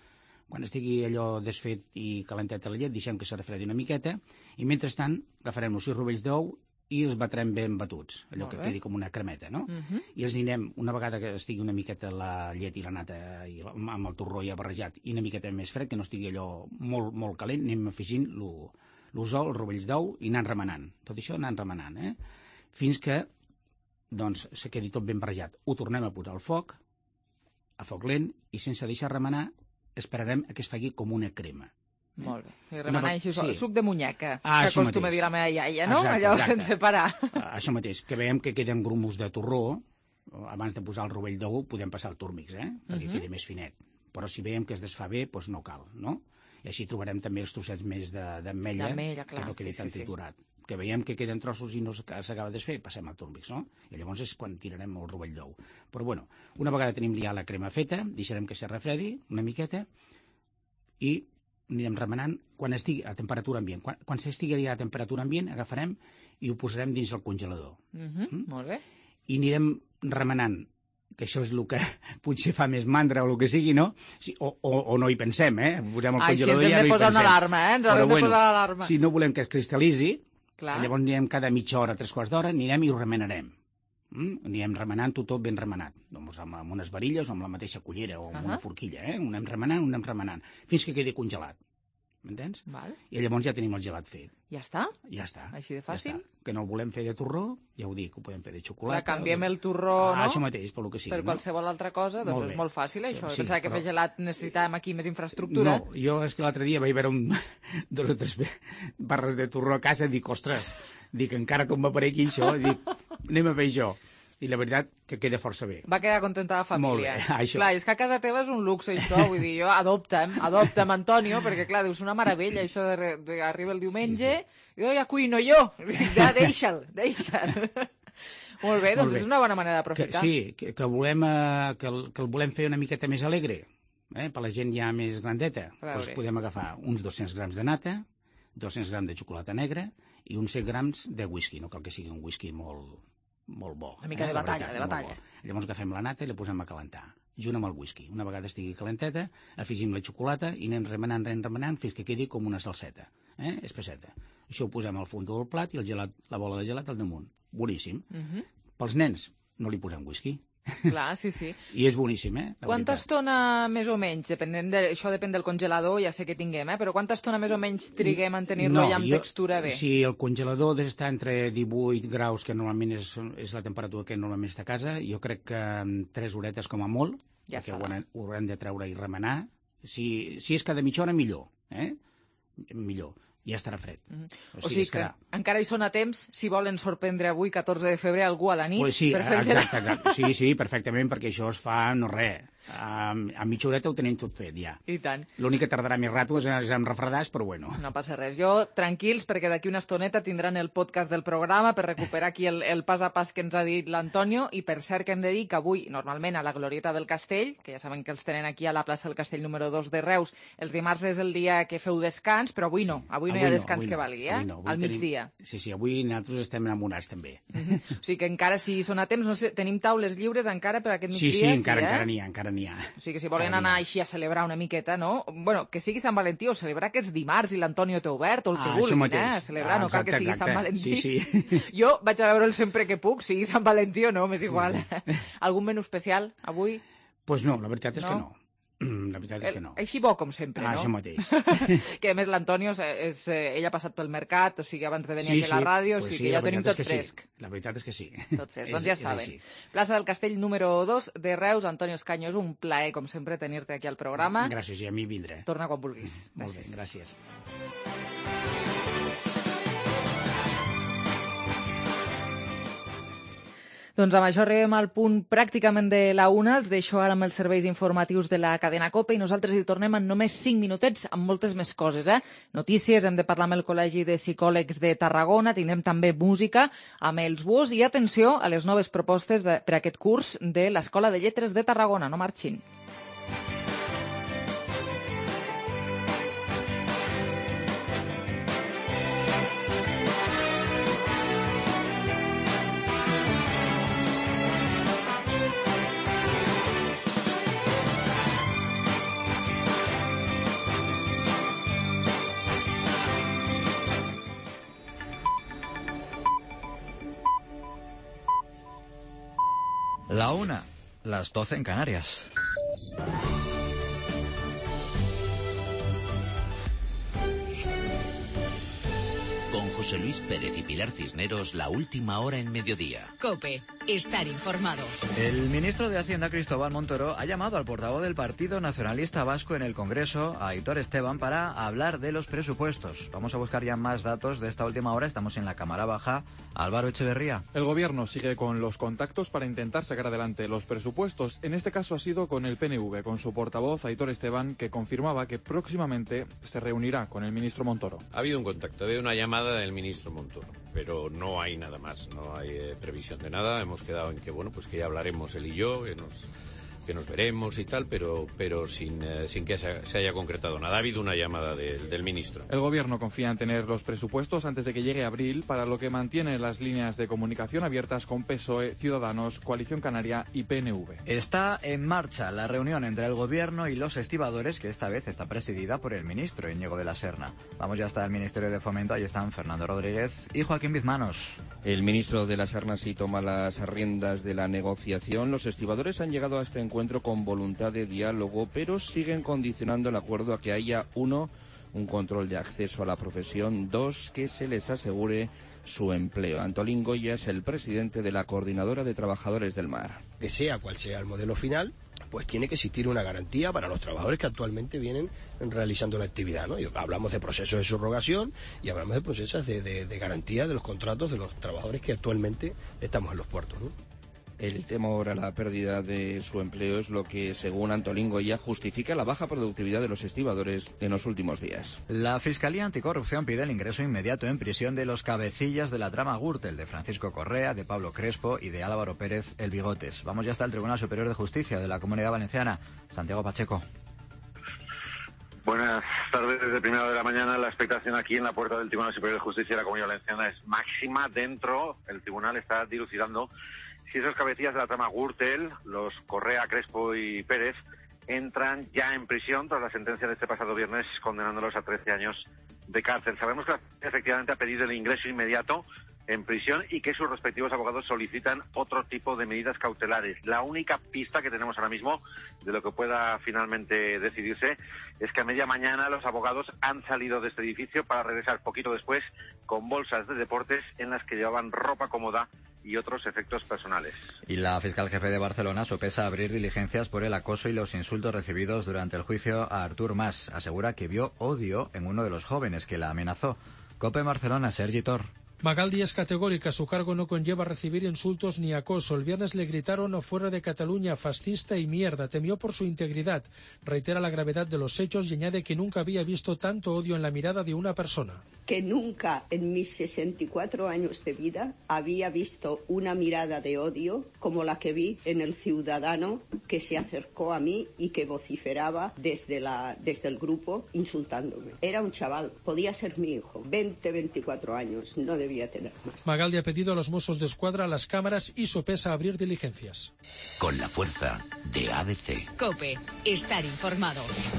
Quan estigui allò desfet i calentet la llet, deixem que se refredi una miqueta, i mentrestant agafarem els sis rovells d'ou i els batrem ben batuts, allò que quedi com una cremeta, no? Mhm. I els anirem, una vegada que estigui una miqueta la llet i la nata i amb el torró ja barrejat i una miqueta més fred, que no estigui allò molt, molt calent, anem afegint l'ous, els rovells d'ou i anant remenant. Tot això anant remenant, eh? Fins que doncs se quedi tot ben barrejat. Ho tornem a posar al foc, a foc lent, i sense deixar remenar esperarem que es faci com una crema. Molt bé. I remenar així, sí. Suc de munyeca, Ah, que això acostuma a mateix. dir la meva iaia, no? Exacte, Allò exacte. sense parar. Ah, Això mateix, que veiem que queden grumos de torró, abans de posar el rovell d'ou podem passar el túrmix, eh? Perquè Mhm. quedi més finet. Però si veiem que es desfà bé, doncs no cal, no? I així trobarem també els trossets més de- d'ametlla, D'ametlla, que clar, no quedi sí, tan sí, sí. triturat. Que veiem que queden trossos i no s'acaba de desfer, passem al túrmix, no? I llavors és quan tirarem el rovell d'ou. Però bueno, una vegada tenim ja la crema feta, deixarem que se refredi una miqueta i anirem remenant quan estigui a temperatura ambient. Quan, quan s'estigui a temperatura ambient, agafarem i ho posarem dins el congelador. Mhm, Mm? Molt bé. I anirem remenant, que això és el que potser fa més mandra o el que sigui, no? Si, o, o, o no hi pensem, eh? Posem el Ai, si congelador ens i ja hem no de hi posar una pensem. alarma, eh? Ens Però haurem de bueno, posar l'alarma. si no volem que es cristal·litzi, Clar. llavors anirem cada mitja hora, tres quarts d'hora, anirem i ho remenarem. Mm? Anirem remenant-ho tot ben remenat, doncs amb, amb unes varilles o amb la mateixa cullera o amb Ahà. una forquilla, eh? Ho anem remenant, ho anem remenant, fins que quedi congelat. M'entens? Val. I llavors ja tenim el gelat fet. Ja està? Ja està. Així de Ja fàcil? està. Que no el volem fer de torró, ja ho dic, ho podem fer de xocolata. Clar, canviem o de- el torró, ah, no? Això mateix, per lo que sigui. Per no? qualsevol altra cosa, doncs Molt és bé. molt fàcil, això. Sí, Pensava que però- fer gelat necessitàvem aquí més infraestructura. No, jo és que l'altre dia vaig veure un, dos o tres barres de torró a casa i dic, ostres, dic, encara com m'aparegui això, dic, anem a fer això. I la veritat que queda força bé. Va quedar contenta la família. Molt bé, això. Clar, és que a casa teva és un luxe, això. Vull dir, jo, adopta'm, adopta'm, Antonio, perquè, clar, dius, una meravella, això de, re- de arriba el diumenge, sí, sí. jo ja cuino jo. Ja, deixa'l, deixa'l. Molt bé, doncs Molt bé. és una bona manera Que, d'aprofitar. sí, que, que, volem, eh, que, el, que el volem fer una miqueta més alegre, eh, per la gent ja més grandeta. A veure. Doncs podem agafar uns dos-cents grams de nata, dos-cents grams de xocolata negra i uns cent grams de whisky, no cal que sigui un whisky molt, molt bo. Una mica de la batalla, veritat, de molt batalla. bo. Llavors agafem la nata i la posem a calentar, junt amb el whisky. Una vegada estigui calenteta, afegim la xocolata i anem remenant, anem remenant, fins que quedi com una salseta, eh? espesseta. Això ho posem al fons del plat i el gelat, la bola de gelat al damunt. Boníssim. Mhm. Pels nens, no li posem whisky. Clar, sí, sí. I és boníssim, eh? La Quanta veritat. estona, més o menys, depenent de, això depèn del congelador, ja sé que tinguem, eh? però quanta estona més o menys triguem en tenir-lo ja amb jo- textura bé? Si el congelador està entre divuit graus, que normalment és, és la temperatura que normalment està a casa, jo crec que amb tres horetes com a molt, Ja perquè està. ho, han- ho haurem de treure i remenar. Si, si és cada mitja hora, millor. Eh? Millor. Ja estarà fred. Mhm. O O sigui que estarà- encara hi són a temps si volen sorprendre avui, catorze de febrer, algú a la nit. Pues sí, per fer exacte, exacte. Sí, sí, perfectament, perquè això es fa no res. A, a mitja horeta ho tenim tot fet, ja. I tant. L'únic que tardarà més rato és, és en refredar, però bueno. No passa res. Jo, tranquils, perquè d'aquí una estoneta tindran el podcast del programa per recuperar aquí el, el pas a pas que ens ha dit l'Antonio. I per cert que hem de dir que avui, normalment, a la Glorieta del Castell, que ja saben que els tenen aquí a la plaça del Castell número dos de Reus, els dimarts és el dia que feu descans, però avui no. Avui no hi ha descans avui que no, valgui, eh? avui no, avui Al tenim- migdia. Sí, sí, avui nosaltres estem enamorats també. O sigui que encara, si són a temps, no sé, tenim taules lliures encara per aquest Sí, migdia? sí, encara, eh? encara n'hi ha, encara n'hi ha. O sigui que si volen Encara n'hi anar ha. així a celebrar una miqueta, no? Bueno, que sigui Sant Valentí o celebrar que és dimarts i l'Antonio té obert o el que Ah, això vulguin, mateix. eh? Celebrar, Ah, no cal que exacte, sigui Sant exacte. Valentí. Sí, sí. Jo vaig a veure'l sempre que puc, sigui Sant Valentí o no, m'és igual. Algun menú especial avui? Pues no, la veritat és No? que no. La veritat és que no. Així bo, com sempre, Ah, no? això mateix. Que a més l'Antonio és, és, eh, ell ha passat pel mercat, o sigui, abans de venir Sí, aquí a la sí, ràdio, pues o sigui sí, que la ja ho tenim veritat tot és que fresc. Sí. La veritat és que sí. Tot fresc, És- doncs ja és saben. així. Plaça del Castell número dos de Reus, Antonio Escanyo, és un plaer, com sempre, tenir-te aquí al programa. Gràcies, i a mi vindré. Torna quan vulguis. Molt bé, gràcies. Doncs amb això arribem al punt pràcticament de la una. Els deixo ara amb els serveis informatius de la cadena COPE i nosaltres hi tornem en només cinc minutets amb moltes més coses. Eh? Notícies, hem de parlar amb el Col·legi de Psicòlegs de Tarragona, tindrem també música amb els bus i atenció a les noves propostes de, per a aquest curs de l'Escola de Lletres de Tarragona. No marxin. La una, las doce en Canarias. Con José Luis Pérez y Pilar Cisneros, la última hora en mediodía. COPE, estar informado. El ministro de Hacienda, Cristóbal Montoro, ha llamado al portavoz del Partido Nacionalista Vasco en el Congreso, a Aitor Esteban, para hablar de los presupuestos. Vamos a buscar ya más datos de esta última hora. Estamos en la Cámara Baja. Álvaro Echeverría. El Gobierno sigue con los contactos para intentar sacar adelante los presupuestos. En este caso ha sido con el P N V, con su portavoz, Aitor Esteban, que confirmaba que próximamente se reunirá con el ministro Montoro. Ha habido un contacto, ha habido una llamada del ministro Montoro, pero no hay nada más, no hay eh, previsión de nada. Hemos quedado en que, bueno, pues que ya hablaremos él y yo, que nos, que nos veremos y tal, pero, pero sin, eh, sin que se, se haya concretado nada. Ha habido una llamada de, del ministro. El Gobierno confía en tener los presupuestos antes de que llegue abril, para lo que mantiene las líneas de comunicación abiertas con P S O E, Ciudadanos, Coalición Canaria y P N V. Está en marcha la reunión entre el Gobierno y los estibadores, que esta vez está presidida por el ministro Íñigo de la Serna. Vamos ya hasta el Ministerio de Fomento. Ahí están Fernando Rodríguez y Joaquín Bizmanos. El ministro de la Serna sí toma las riendas de la negociación. Los estibadores han llegado a este encuentro con voluntad de diálogo, pero siguen condicionando el acuerdo a que haya, uno, un control de acceso a la profesión, dos, que se les asegure su empleo. Antolín Goya es el presidente de la Coordinadora de Trabajadores del Mar. Que sea cual sea el modelo final, pues tiene que existir una garantía para los trabajadores que actualmente vienen realizando la actividad, ¿no? Y hablamos de procesos de subrogación y hablamos de procesos de, de, de garantía de los contratos de los trabajadores que actualmente estamos en los puertos, ¿no? El temor a la pérdida de su empleo es lo que, según Antolín Goya, justifica la baja productividad de los estibadores en los últimos días. La Fiscalía Anticorrupción pide el ingreso inmediato en prisión de los cabecillas de la trama Gürtel, de Francisco Correa, de Pablo Crespo y de Álvaro Pérez El Bigotes. Vamos ya hasta el Tribunal Superior de Justicia de la Comunidad Valenciana. Santiago Pacheco. Buenas tardes. Desde primera de la mañana la expectación aquí en la puerta del Tribunal Superior de Justicia de la Comunidad Valenciana es máxima. Dentro, el tribunal está dilucidando si esos cabecillas de la trama Gürtel, los Correa, Crespo y Pérez, entran ya en prisión tras la sentencia de este pasado viernes condenándolos a trece años de cárcel. Sabemos que la Fiscalía efectivamente ha pedido el ingreso inmediato en prisión y que sus respectivos abogados solicitan otro tipo de medidas cautelares. La única pista que tenemos ahora mismo de lo que pueda finalmente decidirse es que a media mañana los abogados han salido de este edificio para regresar poquito después con bolsas de deportes en las que llevaban ropa cómoda y otros efectos personales. Y la fiscal jefe de Barcelona sopesa abrir diligencias por el acoso y los insultos recibidos durante el juicio a Artur Mas. Asegura que vio odio en uno de los jóvenes que la amenazó. COPE Barcelona, Sergi Tor. Magaldi es categórica, su cargo no conlleva recibir insultos ni acoso. El viernes le gritaron fuera de Cataluña, fascista y mierda. Temió por su integridad. Reitera la gravedad de los hechos y añade que nunca había visto tanto odio en la mirada de una persona. Que nunca en mis sesenta y cuatro años de vida había visto una mirada de odio como la que vi en el ciudadano que se acercó a mí y que vociferaba desde, la, desde el grupo insultándome. Era un chaval, podía ser mi hijo, veinte, veinticuatro años, no debía tener más. Magaldi ha pedido a los Mossos d'Esquadra las cámaras y sopesa abrir diligencias. Con la fuerza de A B C. COPE, estar informado.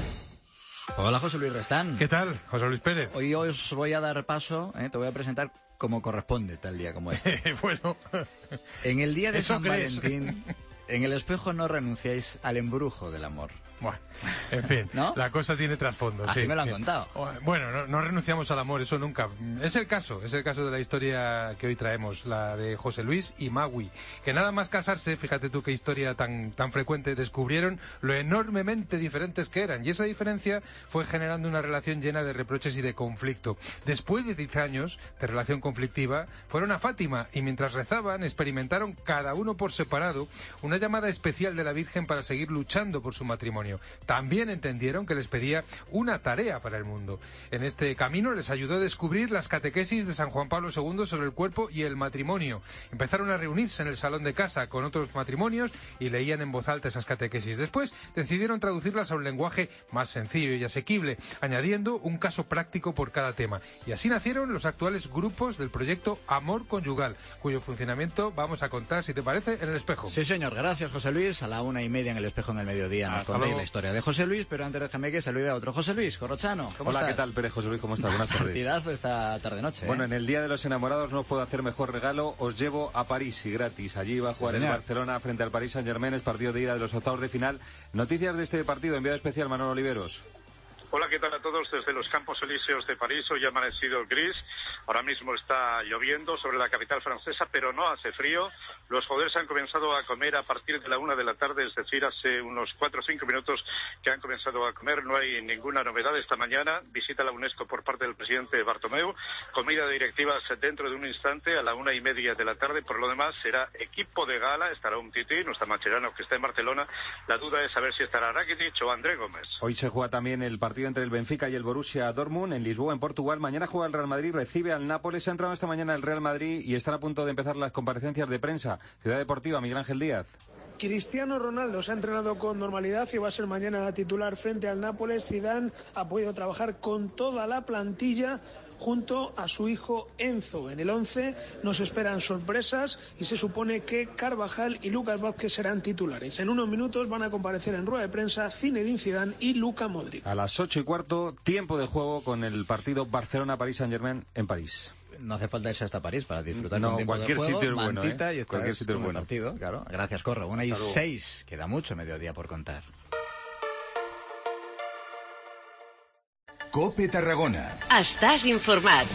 Hola, José Luis Restán. ¿Qué tal, José Luis Pérez? Hoy os voy a dar paso, ¿eh? Te voy a presentar como corresponde tal día como este. Bueno, en el día de ¿eso San crees? Valentín, en el espejo no renunciáis al embrujo del amor. Bueno, en fin, ¿no? La cosa tiene trasfondo. Así sí, me lo han sí. contado. Bueno, no, no renunciamos al amor, eso nunca. Es el caso, es el caso de la historia que hoy traemos, la de José Luis y Magui, que nada más casarse, fíjate tú qué historia tan, tan frecuente, descubrieron lo enormemente diferentes que eran, y esa diferencia fue generando una relación llena de reproches y de conflicto. Después de diez años de relación conflictiva, fueron a Fátima y mientras rezaban experimentaron cada uno por separado una llamada especial de la Virgen para seguir luchando por su matrimonio. También entendieron que les pedía una tarea para el mundo. En este camino les ayudó a descubrir las catequesis de San Juan Pablo segundo sobre el cuerpo y el matrimonio. Empezaron a reunirse en el salón de casa con otros matrimonios y leían en voz alta esas catequesis. Después decidieron traducirlas a un lenguaje más sencillo y asequible, añadiendo un caso práctico por cada tema. Y así nacieron los actuales grupos del proyecto Amor Conyugal, cuyo funcionamiento vamos a contar, si te parece, en el espejo. Sí, señor, gracias. gracias, José Luis. A la una y media en el Espejo en el Mediodía nos contáis la historia de José Luis, pero antes déjame que salude a otro José Luis, Corrochano. ¿Cómo Hola, estás? ¿qué tal, Pérez José Luis? ¿Cómo estás? Buenas tardes. Partidazo esta tarde-noche. ¿eh? Bueno, en el Día de los Enamorados no os puedo hacer mejor regalo. Os llevo a París y gratis. Allí va a jugar Sí, el señor. Barcelona frente al Paris Saint-Germain. Es partido de ida de los octavos de final. Noticias de este partido, enviado especial Manolo Oliveros. Hola, ¿qué tal a todos? Desde los Campos Elíseos de París, hoy ha amanecido gris, ahora mismo está lloviendo sobre la capital francesa, pero no hace frío. Los jugadores han comenzado a comer a partir de la una de la tarde, es decir, hace unos cuatro o cinco minutos que han comenzado a comer. No hay ninguna novedad esta mañana. Visita a la UNESCO por parte del presidente Bartomeu. Comida de directivas dentro de un instante a la una y media de la tarde. Por lo demás, será equipo de gala. Estará un Titi, no está Mascherano, que está en Barcelona. La duda es saber si estará Rakitic o André Gómez. Hoy se juega también el partido entre el Benfica y el Borussia Dortmund en Lisboa, en Portugal. Mañana juega el Real Madrid, recibe al Nápoles. Ha entrado esta mañana el Real Madrid y están a punto de empezar las comparecencias de prensa. Ciudad Deportiva, Miguel Ángel Díaz. Cristiano Ronaldo se ha entrenado con normalidad y va a ser mañana titular frente al Nápoles. Zidane ha podido trabajar con toda la plantilla junto a su hijo Enzo. En el once nos esperan sorpresas y se supone que Carvajal y Lucas Vázquez serán titulares. En unos minutos van a comparecer en rueda de prensa Zinedine Zidane y Luka Modric. A las ocho y cuarto, tiempo de juego con el partido Barcelona-Paris Saint-Germain en París. No hace falta irse hasta París para disfrutar No, de un tiempo cualquier de juego, sitio es bueno, mantita ¿eh? y estar Cualquier sitio es con el bueno. partido, claro. Gracias, Corro. Una y Hasta luego. seis. Queda mucho mediodía por contar. COPE Tarragona. Estàs informat.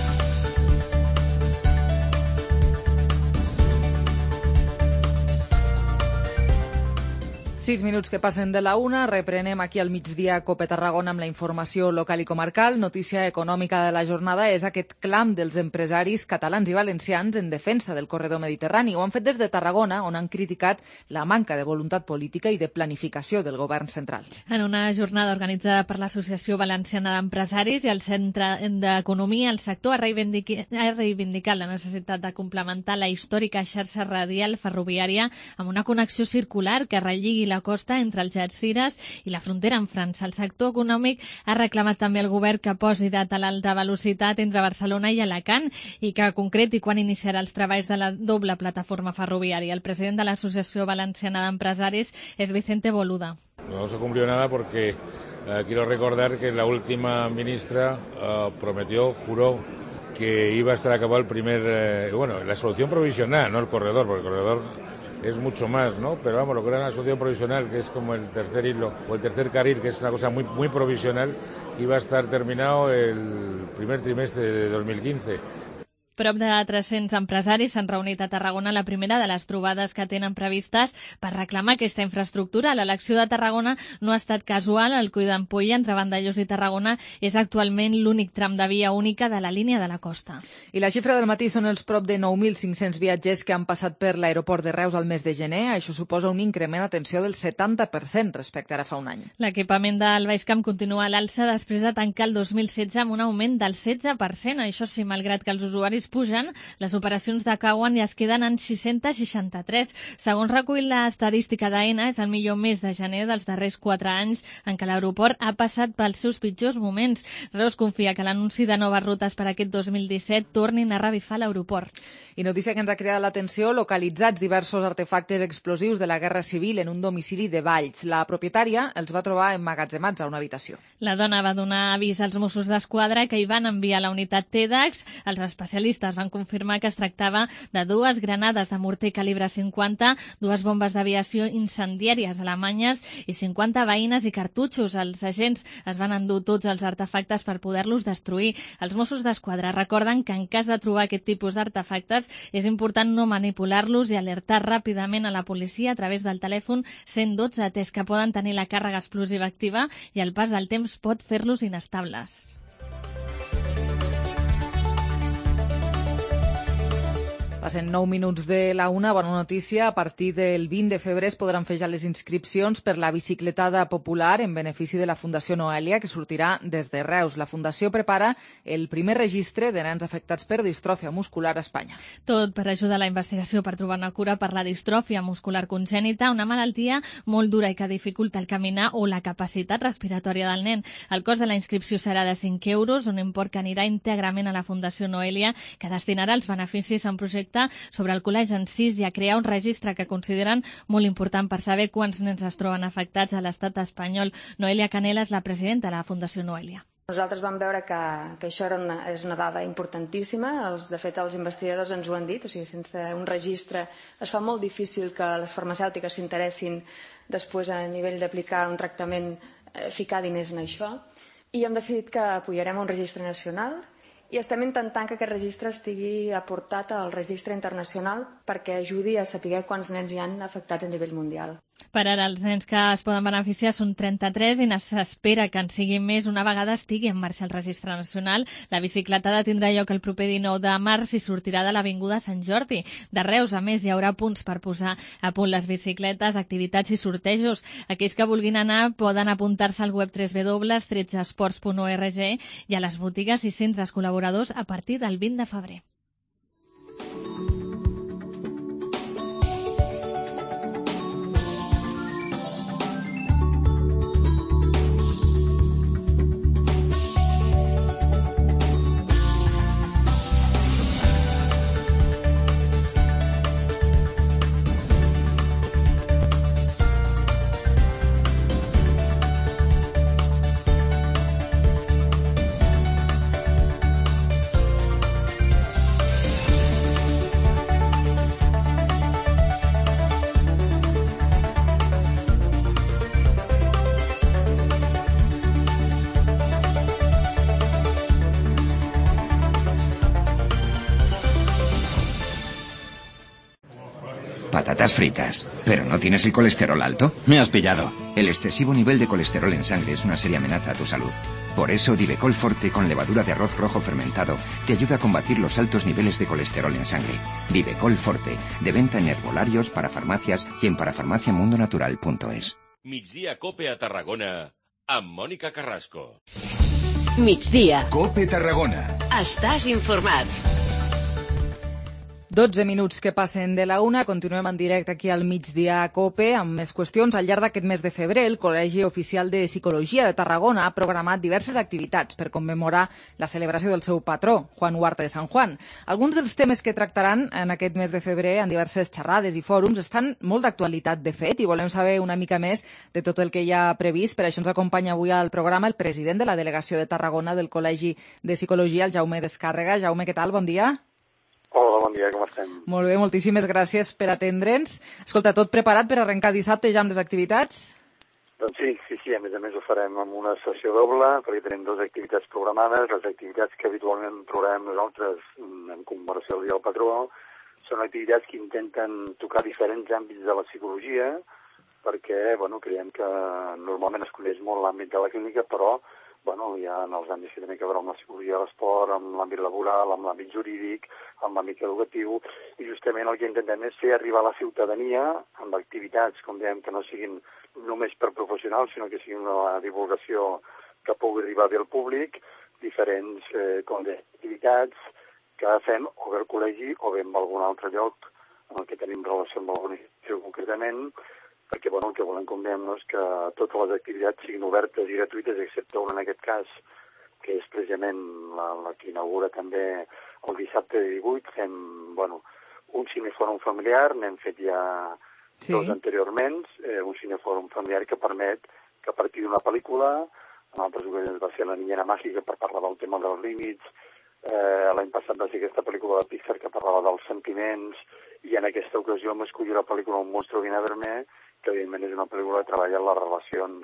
Sis minuts que passen de la una, reprenem aquí al migdia COPE Tarragona amb la informació local i comarcal. Notícia econòmica de la jornada és aquest clam dels empresaris catalans i valencians en defensa del corredor mediterrani. Ho han fet des de Tarragona, on han criticat la manca de voluntat política i de planificació del govern central. En una jornada organitzada per l'Associació Valenciana d'Empresaris i el Centre d'Economia, el sector ha reivindicat, ha reivindicat la necessitat de complementar la històrica xarxa radial ferroviària amb una connexió circular que relligui la costa entre Algeciras i la frontera amb França. El sector econòmic ha reclamat també al govern que posi data a l'alta velocitat entre Barcelona i Alacant i que concreti quan iniciarà els treballs de la doble plataforma ferroviària. El president de l'Associació Valenciana d'Empresaris és Vicente Boluda. No se cumplió nada porque eh, quiero recordar que la última ministra eh, prometió, juró que iba a estar acabado el primer, eh, bueno, la solución provisional, no el corredor, porque el corredor es mucho más, ¿no? Pero vamos, lo que era una solución provisional, que es como el tercer hilo o el tercer carril, que es una cosa muy muy provisional, iba a estar terminado el primer trimestre de dos mil quince. Prop de tres-cents empresaris s'han reunit a Tarragona, la primera de les trobades que tenen previstes per reclamar aquesta infraestructura. L'elecció de Tarragona no ha estat casual. El Cull d'Ampolla, entre Vandellòs i Tarragona, és actualment l'únic tram de via única de la línia de la costa. I la xifra del matí són els prop de nou mil cinc-cents viatgers que han passat per l'aeroport de Reus al mes de gener. Això suposa un increment, atenció, del setanta per cent respecte ara fa un any. L'equipament del Baixcamp continua a l'alça després de tancar el dos mil setze amb un augment del setze per cent. Això sí, malgrat que els usuaris pugen, les operacions decauen i es queden en sis-cents seixanta-tres. Segons recull l'estadística d'AENA, és el millor mes de gener dels darrers quatre anys en què l'aeroport ha passat pels seus pitjors moments. Reus confia que l'anunci de noves rutes per aquest dos mil disset tornin a revifar l'aeroport. I notícia que ens ha cridat l'atenció, localitzats diversos artefactes explosius de la Guerra Civil en un domicili de Valls. La propietària els va trobar emmagatzemats a una habitació. La dona va donar avís als Mossos d'Esquadra que hi van enviar la unitat TEDx. Els especialistes van confirmar que es tractava de dues granades de morter calibre cinquanta, dues bombes d'aviació incendiàries alemanyes i cinquanta veïnes i cartutxos. Els agents es van endur tots els artefactes per poder-los destruir. Els Mossos d'Esquadra recorden que en cas de trobar aquest tipus d'artefactes és important no manipular-los i alertar ràpidament a la policia a través del telèfon cent dotze, atès que poden tenir la càrrega explosiva activa i el pas del temps pot fer-los inestables. Passen nou minuts de la una. Bona notícia. A partir del vint de febrer es podran fer ja les inscripcions per la bicicletada popular en benefici de la Fundació Noelia, que sortirà des de Reus. La Fundació prepara el primer registre de nens afectats per distròfia muscular a Espanya. Tot per ajudar a la investigació per trobar una cura per la distròfia muscular congènita, una malaltia molt dura i que dificulta el caminar o la capacitat respiratòria del nen. El cost de la inscripció serà de cinc euros, un import que anirà íntegrament a la Fundació Noelia, que destinarà els beneficis a un projecte projecte sobre el col·legi en si i a crear un registre que consideren molt important per saber quants nens es troben afectats a l'estat espanyol. Noelia Canela és la presidenta de la Fundació Noelia. Nosaltres vam veure que, que això era una, és una dada importantíssima. Els, de fet, els investigadors ens ho han dit. O sigui, sense un registre es fa molt difícil que les farmacèutiques s'interessin després a nivell d'aplicar un tractament, eh, ficar diners en això. I hem decidit que apoyarem un registre nacional i estem intentant que aquest registre estigui aportat al registre internacional perquè ajudi a saber quants nens hi han afectats a nivell mundial. Per ara, els nens que es poden beneficiar són trenta-tres i s'espera que en siguin més una vegada estigui en marxa el registre nacional. La bicicletada tindrà lloc el proper dinou de març i sortirà de l'Avinguda Sant Jordi. De Reus, a més, hi haurà punts per posar a punt les bicicletes, activitats i sortejos. Aquells que vulguin anar poden apuntar-se al web w w w punt tretze esports punt org i a les botigues i centres col·laboradors a partir del vint de febrer. Patatas fritas. ¿Pero no tienes el colesterol alto? Me has pillado. El excesivo nivel de colesterol en sangre es una seria amenaza a tu salud. Por eso Divecol Forte con levadura de arroz rojo fermentado te ayuda a combatir los altos niveles de colesterol en sangre. Divecol Forte, de venta en herbolarios, para farmacias y en parafarmaciamundonatural punto es. Migdia Cope a Tarragona amb Mònica Carrasco. Migdia. Cope Tarragona. Estàs informat. dotze minuts que passen de la una, continuem en directe aquí al Migdia Cope amb més qüestions. Al llarg d'aquest mes de febrer, el Col·legi Oficial de Psicologia de Tarragona ha programat diverses activitats per commemorar la celebració del seu patró, Juan Huarte de San Juan. Alguns dels temes que tractaran en aquest mes de febrer en diverses xerrades i fòrums estan molt d'actualitat, de fet, i volem saber una mica més de tot el que hi ha previst. Per això ens acompanya avui al programa el president de la Delegació de Tarragona del Col·legi de Psicologia, el Jaume Descàrrega. Jaume, què tal? Bon dia. Hola, bon dia, com estem? Molt bé, moltíssimes gràcies per atendre'ns. Escolta, tot preparat per arrencar dissabte ja amb les activitats? Doncs sí, sí, sí, a més a més ho farem amb una sessió doble, perquè tenim dues activitats programades. Les activitats que habitualment programem nosaltres en commemoració del Dia del Patró són activitats que intenten tocar diferents àmbits de la psicologia, perquè, bueno, creiem que normalment es coneix molt l'àmbit de la clínica, però bueno, hi ha en els àmbits que tenen a veure amb la psicologia de l'esport, amb l'àmbit laboral, amb l'àmbit jurídic, amb l'àmbit educatiu, i justament el que intentem és fer arribar a la ciutadania amb activitats, com dèiem, que no siguin només per professionals, sinó que siguin una divulgació que pugui arribar bé al públic, diferents, eh, com dèiem, activitats que fem o bé al col·legi o bé en algun altre lloc en el que tenim relació amb l'organització concretament, perquè bueno, el que volem, com dèiem, no, és que totes les activitats siguin obertes i gratuïtes, excepte una en aquest cas, que és precisament la, la que inaugura també el dissabte de divuit. Fem bueno, un cinefòrum familiar, n'hem fet ja sí. dos anteriorment, eh, un cinefòrum familiar que permet que a partir d'una pel·lícula, en altres ocasions va ser La niñera màgica per parlar del tema dels límits, eh, l'any passat va ser aquesta pel·lícula de Pixar que parlava dels sentiments, i en aquesta ocasió hem escollit la pel·lícula Un monstruo viene a verme, que evidentment és una pel·lícula que treballa les relacions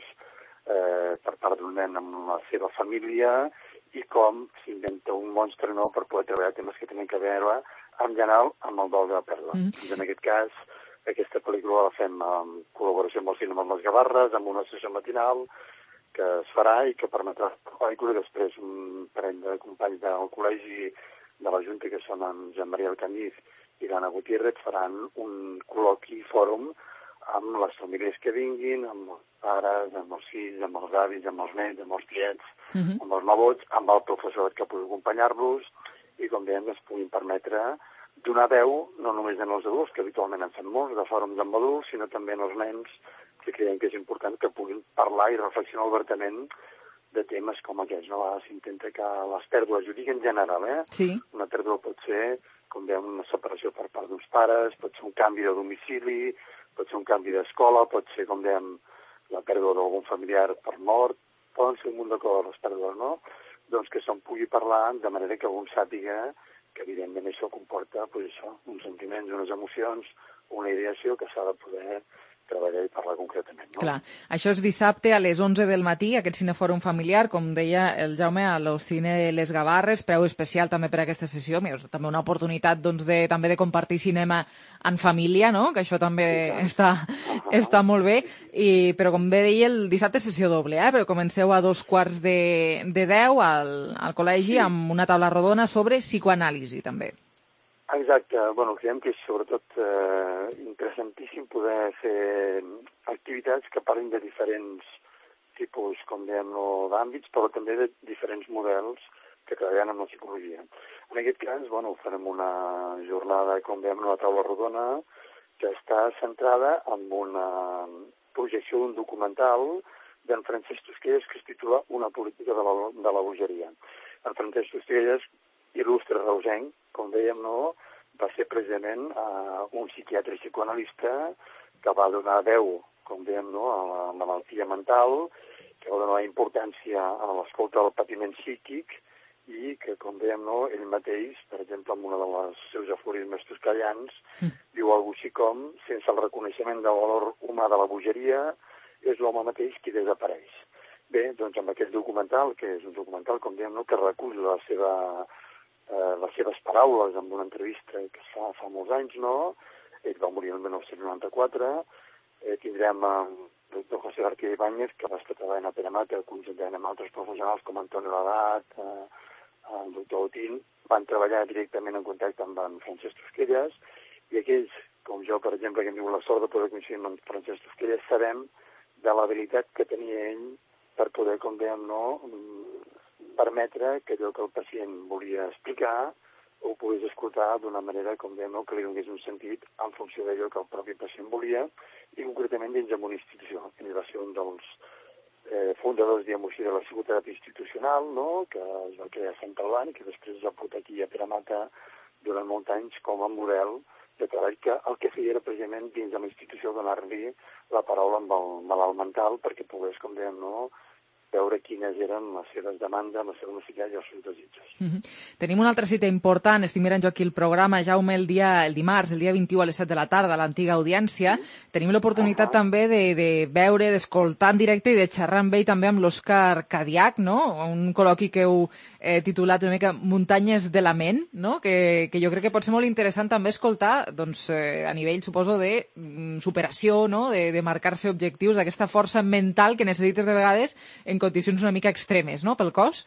eh, per part d'un nen amb la seva família i com s'inventa un monstre no, per poder treballar temes que tenen que veure en general amb el dol de la pèrdua. Mm. I en aquest cas, aquesta pel·lícula la fem en col·laboració amb el cinema amb les Gavarres, amb una sessió matinal que es farà i que permetrà la pel·lícula. Després un parell de companys del col·legi de la Junta, que són en Jean Maria Alcaniz i l'Anna Gutiérrez, faran un col·loqui fòrum amb les famílies que vinguin, amb els pares, amb els fills, amb els avis, amb els nens, amb els tiets, uh-huh. amb els nebots, amb el professorat que pugui acompanyar-los i, com dèiem, es puguin permetre donar veu, no només en els adults, que habitualment en fem molts, de fòrums amb adults, sinó també en els nens, que creiem que és important que puguin parlar i reflexionar obertament de temes com aquests. No? S'intenta que les pèrdues, jo dic en general, eh? Sí. Una pèrdua pot ser com dèiem, una separació per part d'uns pares, pot ser un canvi de domicili, pot ser un canvi d'escola, pot ser, com dèiem, la pèrdua d'algun familiar per mort, poden ser un munt de coses les pèrdues, no? Doncs que se'n pugui parlar de manera que algú sàpiga que evidentment això comporta pues, això, uns sentiments, unes emocions, una ideació que s'ha de poder treballar i parlar concretament. No? Clar. Això és dissabte a les onze del matí, aquest cinefòrum familiar, com deia el Jaume, a l'Ocine Les Gavarres, preu especial també per a aquesta sessió, és també una oportunitat doncs, de, també de compartir cinema en família, no? Que això també sí, està, uh-huh. està molt bé, I, però com bé deia, el dissabte sessió doble, eh? Però comenceu a dos quarts de, de deu al, al col·legi sí. amb una taula rodona sobre psicoanàlisi també. Exacte. Bueno, creiem que és sobretot eh, interessantíssim poder fer activitats que parlin de diferents tipus, com dèiem, no, d'àmbits, però també de diferents models que treballen amb la psicologia. En aquest cas, bueno, farem una jornada, com dèiem, una taula rodona que està centrada en una projecció d'un documental d'en Francesc Tosquelles que es titula Una política de la, de la bogeria. En Francesc Tosquelles, il·lustre reusenc, com dèiem, no, va ser precisament uh, un psiquiatre psicoanalista que va donar veu, com dèiem, no, a la malaltia mental, que va donar importància a l'escolta del patiment psíquic i que, com dèiem, no, ell mateix, per exemple, en un dels seus aforismes toscallans, mm. diu alguna cosa així com, sense el reconeixement del valor humà de la bogeria, és l'home mateix qui desapareix. Bé, doncs amb aquest documental, que és un documental, com dèiem, no, que recull la seva... Eh, les seves paraules en una entrevista que es fa fa molts anys, no? Ell va morir el dinou noranta-quatre. Eh, tindrem el doctor José García Ibáñez, que va estar treballant a Peremata, conjuntament amb altres professionals com Antonio Ladat, eh, el doctor Otín, van treballar directament en contacte amb en Francesc Tosquelles, i aquells, com jo, per exemple, que hem tingut la sort de poder coincidir amb en Francesc Tosquelles, sabem de l'habilitat que tenia ell per poder, com dèiem, no, permetre que allò que el pacient volia explicar ho pogués escoltar d'una manera, com dèiem, que li donés un sentit en funció d'allò que el propi pacient volia i concretament dins d'una institució. Ell va ser un dels eh, fundadors, diguem-ho així, de la psicoteràpia institucional, no?, que es va crear a Sant Albán i que després es va portar aquí a Peremata durant molts anys com a model de treball que el que feia era precisament dins de la institució donar-li la paraula amb el malalt mental perquè pogués, com dèiem, no?, veure quines eren les seves demandes, les seves necessitats i els seus desitjos. Mm-hmm. Tenim una altra cita important, estic mirant jo aquí el programa, Jaume, el dia el dimarts, el dia vint-i-u a les set de la tarda, a l'antiga audiència. Mm-hmm. Tenim l'oportunitat uh-huh. també de, de veure, d'escoltar en directe i de xerrar amb ell també amb l'Òscar Cadiach, no? Un col·loqui que heu eh, titulat una mica Muntanyes de la ment, no? Que, que jo crec que pot ser molt interessant també escoltar doncs, eh, a nivell, suposo, de mm, superació, no? De, de marcar-se objectius, d'aquesta força mental que necessites de vegades en en condicions una mica extremes, no?, pel cos?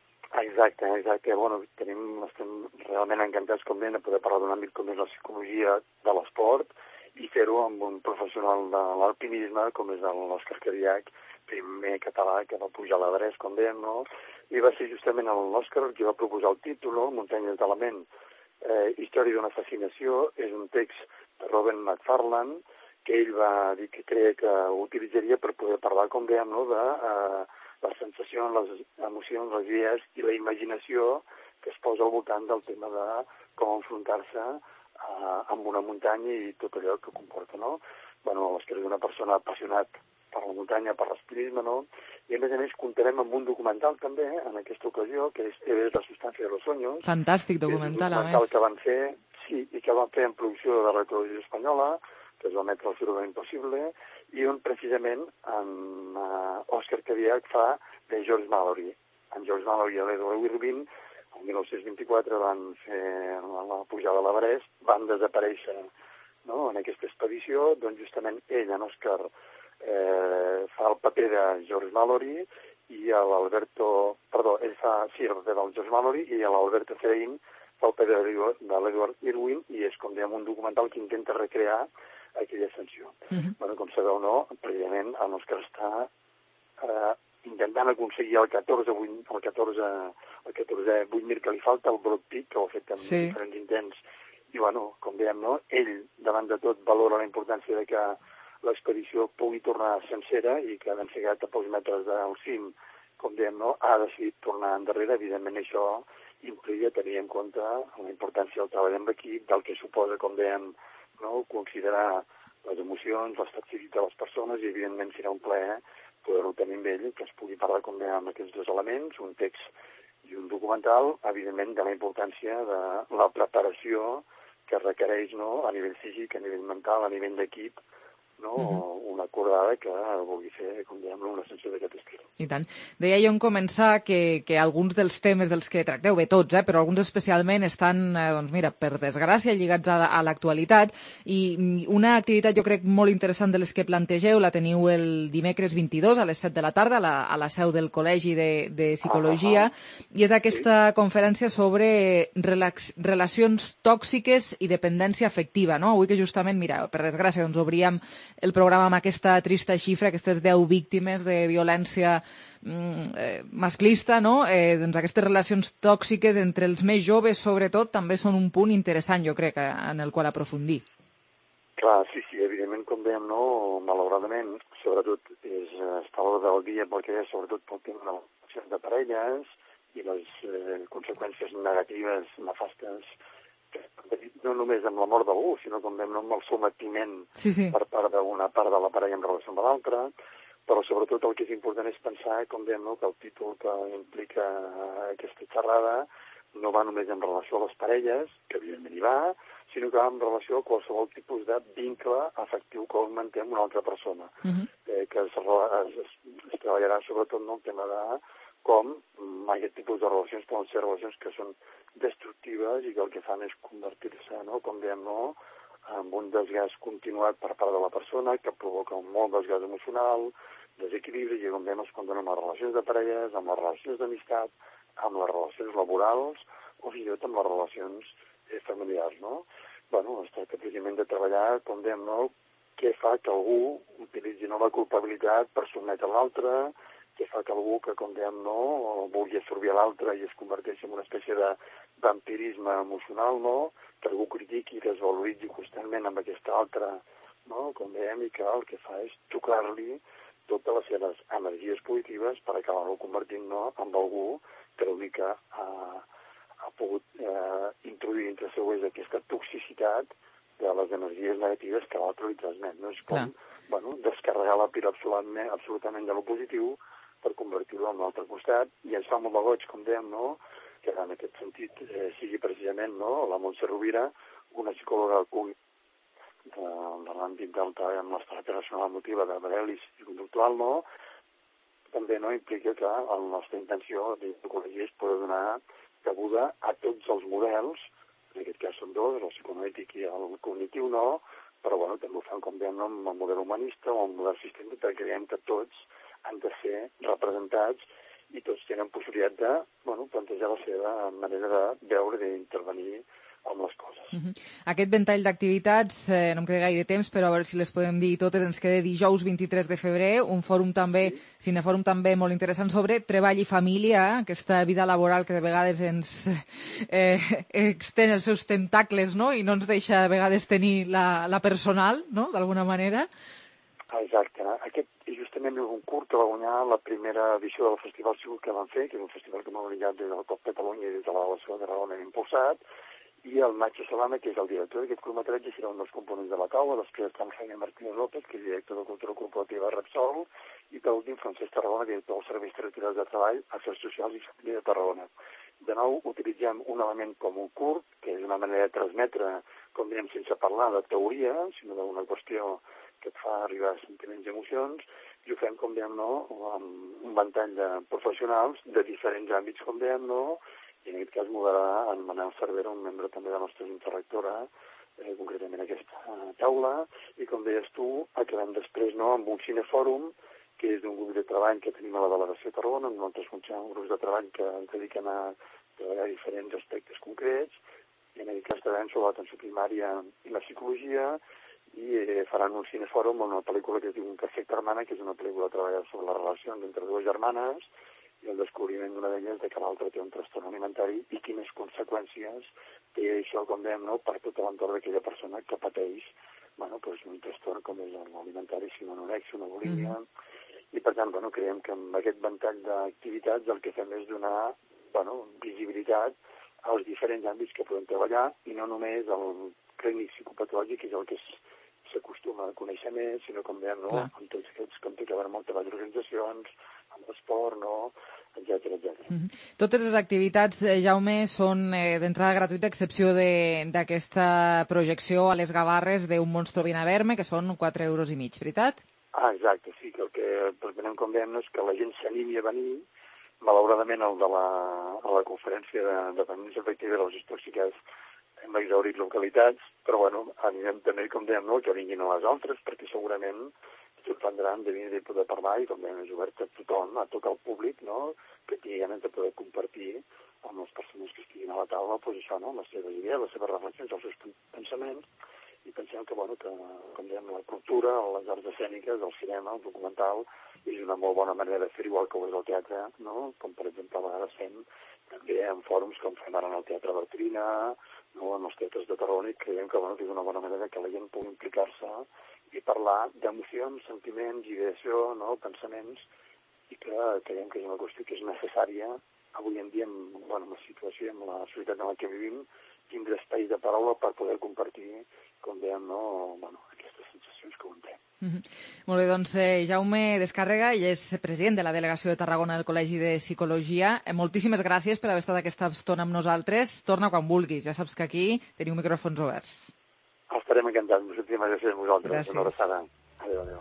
Exacte, exacte. Bueno, tenim, estem realment encantats, com dèiem, de poder parlar d'un àmbit com és la psicologia de l'esport i fer-ho amb un professional de l'alpinisme, com és l'Òscar Cadiach, primer català que va pujar a l'Everest, com dèiem, no? I va ser justament l'Òscar qui va proposar el títol, no? Muntanyes de la ment, eh, història d'una fascinació. És un text de Robert McFarlane, que ell va dir que creia que ho utilitzaria per poder parlar, com dèiem, no?, de eh, les sensacions, les emocions, les idees i la imaginació que es posa al voltant del tema de com enfrontar-se eh, amb una muntanya i tot allò que comporta, no? Bueno, l'Òscar és una persona apassionat per la muntanya, per l'alpinisme, no? I a més a més comptarem amb un documental també, eh, en aquesta ocasió, que és Eres la sustancia de los sueños. Fantàstic documental, a més. És un documental que van fer, sí, i que van fer en producció de la televisió espanyola, que es va emetre al Ciudadano Impossible, i on precisament en uh, Òscar Cadiach fa de George Mallory. En George Mallory i l'Edward Irving, el dinou vint-i-quatre van fer la, la pujada a l'Everest, van desaparèixer, no?, en aquesta expedició, doncs justament ell, en Òscar, eh, fa el paper de George Mallory i l'Alberto, perdó, ell fa, sí, el paper del George Mallory i l'Alberto Fein fa el paper de l'Edward Irwin i és, com dèiem, un documental que intenta recrear aquella ascensió. Uh-huh. Bueno, com sabeu, no, precisament el Òscar està eh, intentant aconseguir el catorze el catorze el catorze vuit mil que li falta, el Broad Peak, que ho ha fet amb sí. diferents intents. I, bueno, com dèiem, no, ell, davant de tot, valora la importància de que l'expedició pugui tornar sencera i que ben segat a pocs metres del cim, com dèiem, no, ha decidit tornar endarrere. Evidentment, això implica tenir en compte la importància del treball en equip, del que suposa, com dèiem, no, considerar les emocions, l'estat psíquic de les persones, i evidentment serà un plaer poder-ho tenir amb ell, que es pugui parlar, com dèiem, amb aquests dos elements, un text i un documental, evidentment de la importància de la preparació que requereix, no, a nivell físic, a nivell mental, a nivell d'equip, no? Uh-huh. Una acordada que vulgui fer, com dèiem, una sensació d'aquest estil. I tant. Deia jo en començar que, que alguns dels temes dels que tracteu, bé tots, eh, però alguns especialment estan, eh, doncs mira, per desgràcia, lligats a, a l'actualitat, i una activitat jo crec molt interessant de les que plantegeu la teniu el dimecres vint-i-dos a les set de la tarda a la, a la seu del Col·legi de, de Psicologia, uh-huh. i és aquesta sí. conferència sobre relax, relacions tòxiques i dependència afectiva, no? Avui que justament, mira, per desgràcia, doncs obríem el programa amb aquesta trista xifra, aquestes deu víctimes de violència eh, masclista, no? Eh, doncs aquestes relacions tòxiques entre els més joves, sobretot, també són un punt interessant, jo crec, en el qual aprofundir. Clar, sí, sí, evidentment, com dèiem, no, malauradament, sobretot és, està a l'hora del dia perquè sobretot pel tema de les relacions de parelles i les eh, conseqüències negatives, nefastes, no només amb la mort d'algú, sinó com dèiem, amb el sometiment sí, sí. per part d'una part de la parella en relació amb l'altra, però sobretot el que és important és pensar, com dèiem, no, que el títol que implica aquesta xerrada no va només en relació a les parelles, que evidentment hi va, sinó que va en relació a qualsevol tipus de vincle afectiu que manté amb una altra persona, uh-huh. eh, que es, es, es treballarà sobretot en el tema de com aquest tipus de relacions poden ser relacions que són destructives i que el que fan és convertir-se, no, com dèiem, no, en un desgast continuat per part de la persona que provoca un molt desgast emocional, desequilibri, i com dèiem, es condona amb les relacions de parelles, amb les relacions d'amistat, amb les relacions laborals o fins i tot amb les relacions eh, familiars, no? Bueno, es tracta precisament de treballar, com dèiem, no, què fa que algú utilitzi no, la culpabilitat per sotmetre l'altre, què fa que algú que, com dèiem, no, vulgui absorbir l'altre i es converteixi en una espècie de vampirisme emocional, no?, que algú critiqui i desvaloritzi constantment amb aquesta altra, no?, com dèiem, i que el que fa és tocar-li totes les seves energies positives per acabar-lo convertint, no?, en algú que l'únic que ha, ha pogut eh, introduir entre seu és aquesta toxicitat de les energies negatives que l'altre li transmet, no? És com, Clar. bueno, descarregar la pila absolutament, absolutament de lo positiu per convertir-lo en l'altre costat, i ens fa molt de goig, com dèiem, no?, que en aquest sentit eh, sigui precisament, no?, la Montse Rovira, una psicòloga de, de l'àmbit del treball amb l'estat relacional emotiva de Barelis i conductual, no?, també no implica que la nostra intenció de psicologia és poder donar cabuda a tots els models, en aquest cas són dos, el psicoanalític i el cognitiu, no, però bueno, també ho fem, com dèiem, no, amb el model humanista o amb el model sistèmic, perquè creiem que tots han de ser representats i tots tenen possibilitat de, bueno, plantejar la seva manera de veure, d'intervenir amb les coses. Uh-huh. Aquest ventall d'activitats, eh, no em queda gaire temps, però a veure si les podem dir totes, ens queda dijous vint-i-tres de febrer, un fòrum també, sí. cinefòrum també molt interessant sobre treball i família, eh? Aquesta vida laboral que de vegades ens eh, extén els seus tentacles, no?, i no ens deixa de vegades tenir la, la personal, no?, d'alguna manera. Exacte. Aquest justament és un curt que va guanyar la primera edició del Festival Segur que van fer, que és un festival que m'ha organitzat des del Cop Catalunya i des de la Delegació de Tarragona hem impulsat, i el Nacho Salama, que és el director d'aquest curtmetratge, serà un dels components de la taula, després està en Jaime Martínez López, que és director de Cultura Corporativa Repsol, i per últim Francesc Tarragona, director dels Serveis Territorials de Treball, Afers Socials i Família de Tarragona. De nou, utilitzem un element com un curt, que és una manera de transmetre, com diem, sense parlar de teoria, sinó d'una qüestió que et fa arribar a sentiments i emocions, i ho fem, com dèiem, no, amb un ventall de professionals de diferents àmbits, com dèiem, no, i en aquest cas moderarà en Manel Cervera, un membre també de la nostra interrectora, eh, concretament aquesta eh, taula, i com deies tu, acabem després, no, amb un cinefòrum, que és d'un grup de treball que tenim a la Delegació de Tarragona, amb nosaltres funcionem grups de treball que es dediquen a treballar diferents aspectes concrets, i en aquest cas treballem sobre l'atenció primària i la psicologia, i eh, faran un cinefòrum amb una pel·lícula que es diu Un cafè hermana, que és una pel·lícula treballada sobre les relacions entre dues germanes i el descobriment d'una d'elles de que l'altra té un trastorn alimentari i quines conseqüències té això, com dèiem, no, per tot l'entorn d'aquella persona que pateix, bueno, doncs un trastorn com és l'alimentari, si no anorèxia, una bulímia, mm-hmm. i per tant, bueno, creiem que amb aquest ventall d'activitats el que fem és donar bueno, visibilitat als diferents àmbits que podem treballar i no només el clínic psicopatològic, que és el que s'acostuma a conèixer més, sinó com dèiem, no? amb tots aquests, com té que veure amb moltes organitzacions, amb l'esport, no? etcètera, etcètera. Mm -hmm. Totes les activitats, eh, Jaume, són eh, d'entrada gratuïta, a excepció d'aquesta projecció a les Gavarres d'un Monstro Viene a Verme, que són quatre euros i mig, veritat? Ah, exacte, sí, que el que pretenem, com dèiem, és que la gent s'animi a venir. Malauradament, el de la, a la conferència de dependència efectiva de les intoxicats hem exhaurit localitats, però bueno, anirem també, com dèiem, no, que vinguin a les altres, perquè segurament sorprendran de venir i poder parlar, i com dèiem, és obert a tothom, a tot el públic, no?, que tingui ganes de poder compartir amb les persones que estiguin a la taula, doncs això, no?, les seves idees, les seves reflexions, els seus pensaments, i pensem que, bueno, que, com dèiem, la cultura, les arts escèniques, el cinema, el documental, és una molt bona manera de fer, igual que ho és el teatre, no?, com per exemple a vegades fem també en fòrums com fem ara en el Teatre Bartrina, no?, en els teatres de Tarragona, i creiem que, bueno, que és una bona manera que la gent pugui implicar-se i parlar d'emocions, sentiments, ideació, no?, pensaments, i que creiem que és una qüestió que és necessària avui en dia, en, bueno, en la situació, en la societat en la que vivim, tindre espais de paraula per poder compartir, com dèiem, no, bueno, aquestes sensacions que ho entenc. Mm -hmm. Molt bé, doncs eh, Jaume Descàrrega, ell és president de la Delegació de Tarragona del Col·legi de Psicologia. Eh, moltíssimes gràcies per haver estat aquesta estona amb nosaltres. Torna quan vulguis, ja saps que aquí teniu micròfons oberts. Estarem encantats. Moltíssimes gràcies a vosaltres. Gràcies. Una abraçada. Adéu, adéu.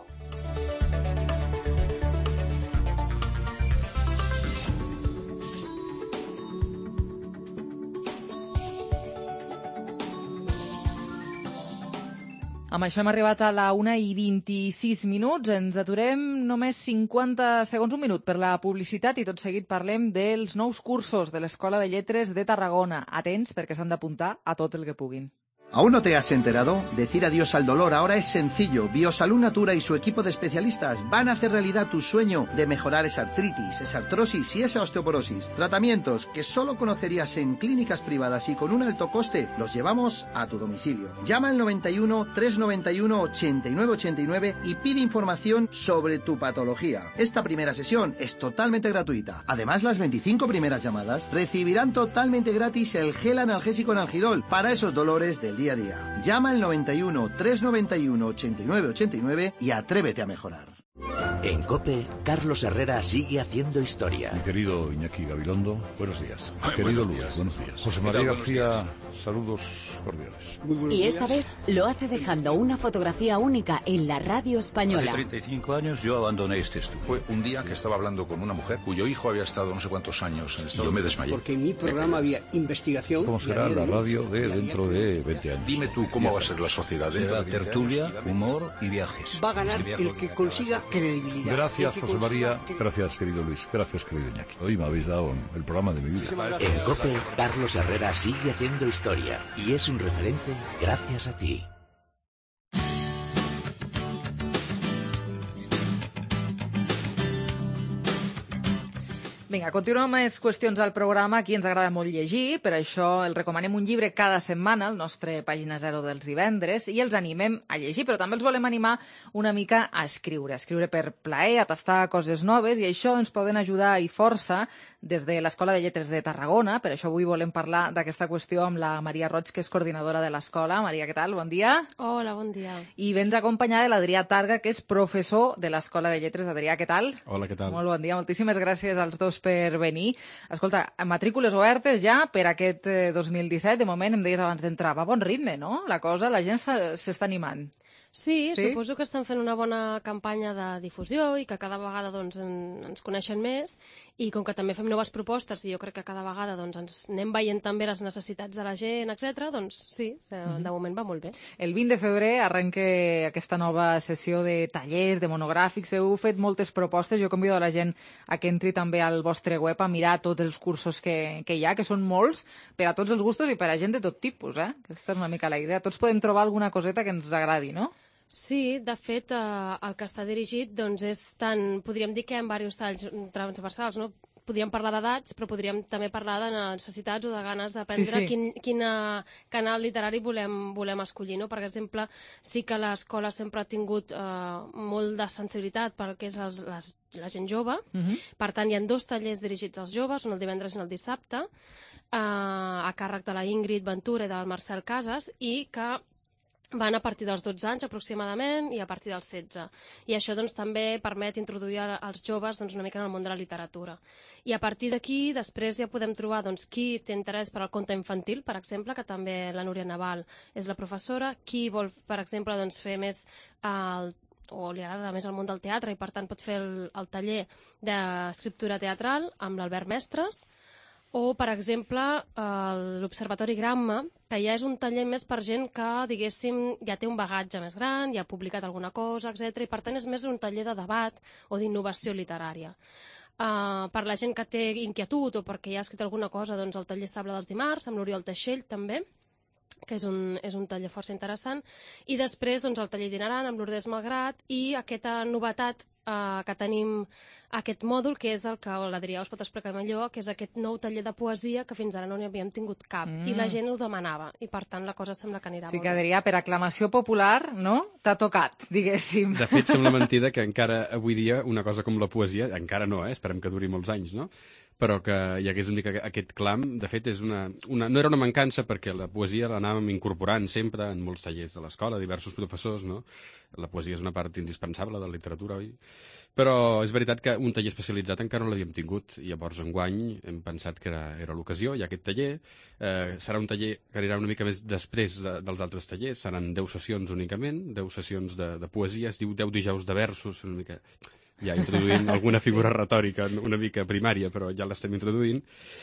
Amb això hem arribat a la una i vint-i-sis minuts. Ens aturem només cinquanta segons, un minut, per la publicitat, i tot seguit parlem dels nous cursos de l'Escola de Lletres de Tarragona. Atents, perquè s'han d'apuntar a tot el que puguin. ¿Aún no te has enterado? Decir adiós al dolor ahora es sencillo. Biosalud Natura y su equipo de especialistas van a hacer realidad tu sueño de mejorar esa artritis, esa artrosis y esa osteoporosis. Tratamientos que solo conocerías en clínicas privadas y con un alto coste, los llevamos a tu domicilio. Llama al noventa y uno, trescientos noventa y uno, ochenta y nueve ochenta y nueve y pide información sobre tu patología. Esta primera sesión es totalmente gratuita. Además, las veinticinco primeras llamadas recibirán totalmente gratis el gel analgésico Analgidol para esos dolores del día a día. Llama al noventa y uno, trescientos noventa y uno, ochenta y nueve ochenta y nueve y atrévete a mejorar. En COPE, Carlos Herrera sigue haciendo historia. Mi querido Iñaki Gabilondo, buenos días. Mi Buenos querido días. Luis, buenos días. José ¿Qué María tal? García, Buenos saludos cordiales. Y esta vez lo hace dejando una fotografía única en la radio Hace española. treinta y cinco años yo abandoné este estudio. Fue un día que estaba hablando con una mujer cuyo hijo había estado no sé cuántos años en Y estado. yo me desmayé. Porque en mi programa había investigación. ¿Cómo será la radio de dentro de veinte años? Dime tú cómo va a ser la sociedad dentro Será de veinte tertulia, años. humor y viajes. Va a ganar el que consiga credibilidad. Gracias, El que José consiga María. Gracias, querido Luis. Gracias, querido Iñaki. Hoy me habéis dado el programa de mi vida. En COPE, Carlos Herrera sigue haciendo historia y es un referente gracias a ti. Vinga, continuem amb més qüestions al programa. Aquí ens agrada molt llegir, per això el recomanem un llibre cada setmana al nostre Pàgina Zero dels divendres i els animem a llegir, però també els volem animar una mica a escriure, a escriure per plaer, a tastar coses noves, i això ens poden ajudar i força des de l'Escola de Lletres de Tarragona. Per això avui volem parlar d'aquesta qüestió amb la Maria Roig, que és coordinadora de l'escola. Maria, què tal? Bon dia. Hola, bon dia. I vens acompanyada de l'Adrià Targa, que és professor de l'Escola de Lletres. Adrià, què tal? Hola, què tal? Molt bon dia. Moltíssimes gràcies als dos per venir. Escolta, matrícules obertes ja per aquest eh, dos mil disset. De moment, em deies abans d'entrar, va a bon ritme, no? La cosa, la gent s'està animant. Sí, Sí? suposo que estan fent una bona campanya de difusió i que cada vegada doncs, en, ens coneixen més, i com que també fem noves propostes i jo crec que cada vegada doncs, ens anem veient també les necessitats de la gent, etcètera, doncs sí, de, Mhm. de moment va molt bé. El vint de febrer arrenca aquesta nova sessió de tallers, de monogràfics. Heu fet moltes propostes. Jo convido a la gent a que entri també al vostre web a mirar tots els cursos que, que hi ha, que són molts, per a tots els gustos i per a gent de tot tipus. Eh? Aquesta és una mica la idea. Tots podem trobar alguna coseta que ens agradi, no? Sí, de fet, eh, el que està dirigit doncs, és tant, podríem dir que hi ha diversos talls transversals, no? podríem parlar d'edats, però podríem també parlar de necessitats o de ganes d'aprendre Sí, sí. quin, quin uh, canal literari volem, volem escollir, no? Per exemple, sí que l'escola sempre ha tingut uh, molt de sensibilitat pel que és els, les, la gent jove. Mhm. Per tant, hi ha dos tallers dirigits als joves, un el divendres i un el dissabte, uh, a càrrec de la Ingrid Ventura i del Marcel Casas, i que van a partir dels dotze anys aproximadament i a partir dels setze. I això doncs, també permet introduir als joves doncs, una mica en el món de la literatura. I a partir d'aquí, després ja podem trobar doncs, qui té interès per al conte infantil, per exemple, que també la Núria Naval és la professora, qui vol, per exemple, doncs, fer més el o li agrada més el món del teatre i per tant pot fer el, el taller d'escriptura teatral amb l'Albert Mestres, o, per exemple, l'Observatori Gramma, que ja és un taller més per gent que, diguéssim, ja té un bagatge més gran, ja ha publicat alguna cosa, etcètera, i per tant és més un taller de debat o d'innovació literària. Uh, per la gent que té inquietud o perquè ja ha escrit alguna cosa, doncs el taller estable dels dimarts, amb l'Oriol Teixell també, que és un, és un taller força interessant, i després doncs, el taller itinerant amb Lourdes Malgrat i aquesta novetat eh, que tenim, aquest mòdul, que és el que l'Adrià us pot explicar millor, que és aquest nou taller de poesia que fins ara no n'hi havíem tingut cap, Mm. i la gent ho demanava, i per tant la cosa sembla que anirà Sí molt que, bé. Adrià, per aclamació popular, no? T'ha tocat, diguéssim. De fet, sembla mentida que encara avui dia una cosa com la poesia, encara no, eh? Esperem que duri molts anys, no? Però que hi hagués una mica aquest clam, de fet, és una, una, no era una mancança perquè la poesia l'anàvem incorporant sempre en molts tallers de l'escola, diversos professors, no? La poesia és una part indispensable de la literatura, oi? Però és veritat que un taller especialitzat encara no l'havíem tingut, i llavors enguany hem pensat que era, era l'ocasió, hi ha aquest taller, eh, serà un taller que anirà una mica més després de, dels altres tallers, seran deu sessions únicament, deu sessions de, de poesia, es diu deu dijous de versos, una mica... ja introduint alguna figura retòrica una mica primària, però ja l'estem introduint,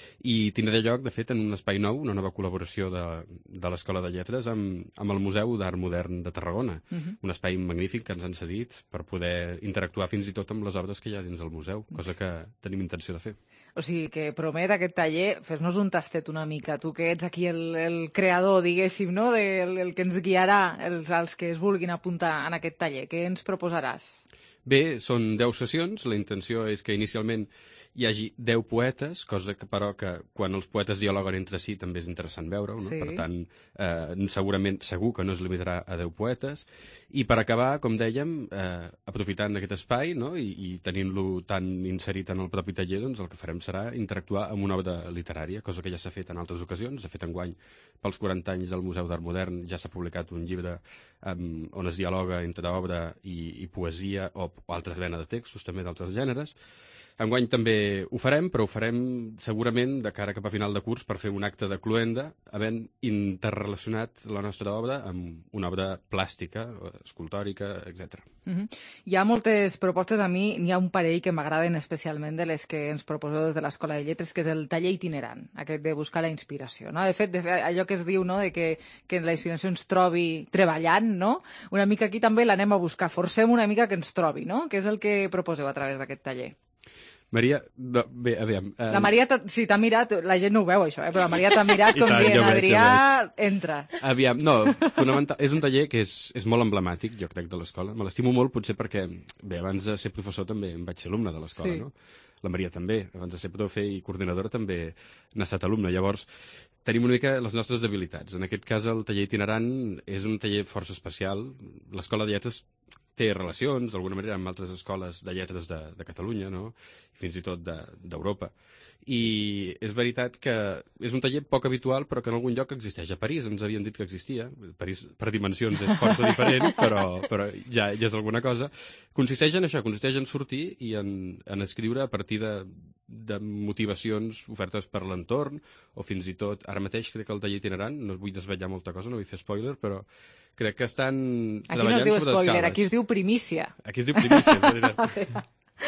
i tindrà lloc, de fet, en un espai nou, una nova col·laboració de, de l'Escola de Lletres amb, amb el Museu d'Art Modern de Tarragona, Mhm. un espai magnífic que ens han cedit per poder interactuar fins i tot amb les obres que hi ha dins el museu, cosa que tenim intenció de fer. O sigui, que promet aquest taller, fes-nos un tastet una mica, tu que ets aquí el, el creador, diguéssim, no?, del el que ens guiarà els, els que es vulguin apuntar en aquest taller. Què ens proposaràs? Bé, són deu sessions, la intenció és que inicialment hi hagi deu poetes, cosa que però que quan els poetes dialoguen entre si també és interessant veure-ho, no? Sí. Per tant, eh, segurament, segur que no es limitarà a deu poetes, i per acabar, com dèiem, eh, aprofitant aquest espai, no? I, i tenint-lo tan inserit en el propi taller, doncs el que farem serà interactuar amb una obra literària, cosa que ja s'ha fet en altres ocasions, s'ha fet enguany pels quaranta anys del Museu d'Art Modern, ja s'ha publicat un llibre um, on es dialoga entre obra i, i poesia o, o altra mena de textos, també d'altres gèneres. Enguany també ho farem, però ho farem segurament de cara cap a final de curs per fer un acte de cloenda, havent interrelacionat la nostra obra amb una obra plàstica, escultòrica, etcètera. Mhm. Hi ha moltes propostes, a mi n'hi ha un parell que m'agraden especialment de les que ens proposeu des de l'Escola de Lletres, que és el taller itinerant, aquest de buscar la inspiració, no? De fet, de fet allò que es diu, no?, de que, que la inspiració ens trobi treballant, no? Una mica aquí també l'anem a buscar, forcem una mica que ens trobi, no? Què és el que proposeu a través d'aquest taller? Maria, no, bé, aviam... Eh... La Maria, si t'ha mirat, la gent no ho veu això, eh? Però la Maria t'ha mirat com tant, dient, jo veig, Adrià, jo entra. Aviam, no, fonamental, és un taller que és, és molt emblemàtic, jo crec, de l'escola. Me l'estimo molt, potser perquè, bé, abans de ser professor també em vaig ser alumne de l'escola, Sí. no? La Maria també, abans de ser profe i coordinadora també n'ha estat alumne. Llavors, tenim una mica les nostres debilitats. En aquest cas, el taller itinerant és un taller força especial. L'Escola de Lletres té relacions, d'alguna manera, amb altres escoles de lletres de, de Catalunya, no? Fins i tot d'Europa. I és veritat que és un taller poc habitual, però que en algun lloc existeix. A París ens havien dit que existia. París, per dimensions, és força diferent, però, però ja, ja és alguna cosa. Consisteix en això, consisteix en sortir i en, en escriure a partir de, de motivacions ofertes per l'entorn, o fins i tot, ara mateix crec que el taller itinerant, no vull desvetllar molta cosa, no vull fer spoiler, però crec que estan Aquí no treballant es diu sobre spoiler, escales. aquí es diu primícia. Aquí es diu primícia, és veritat.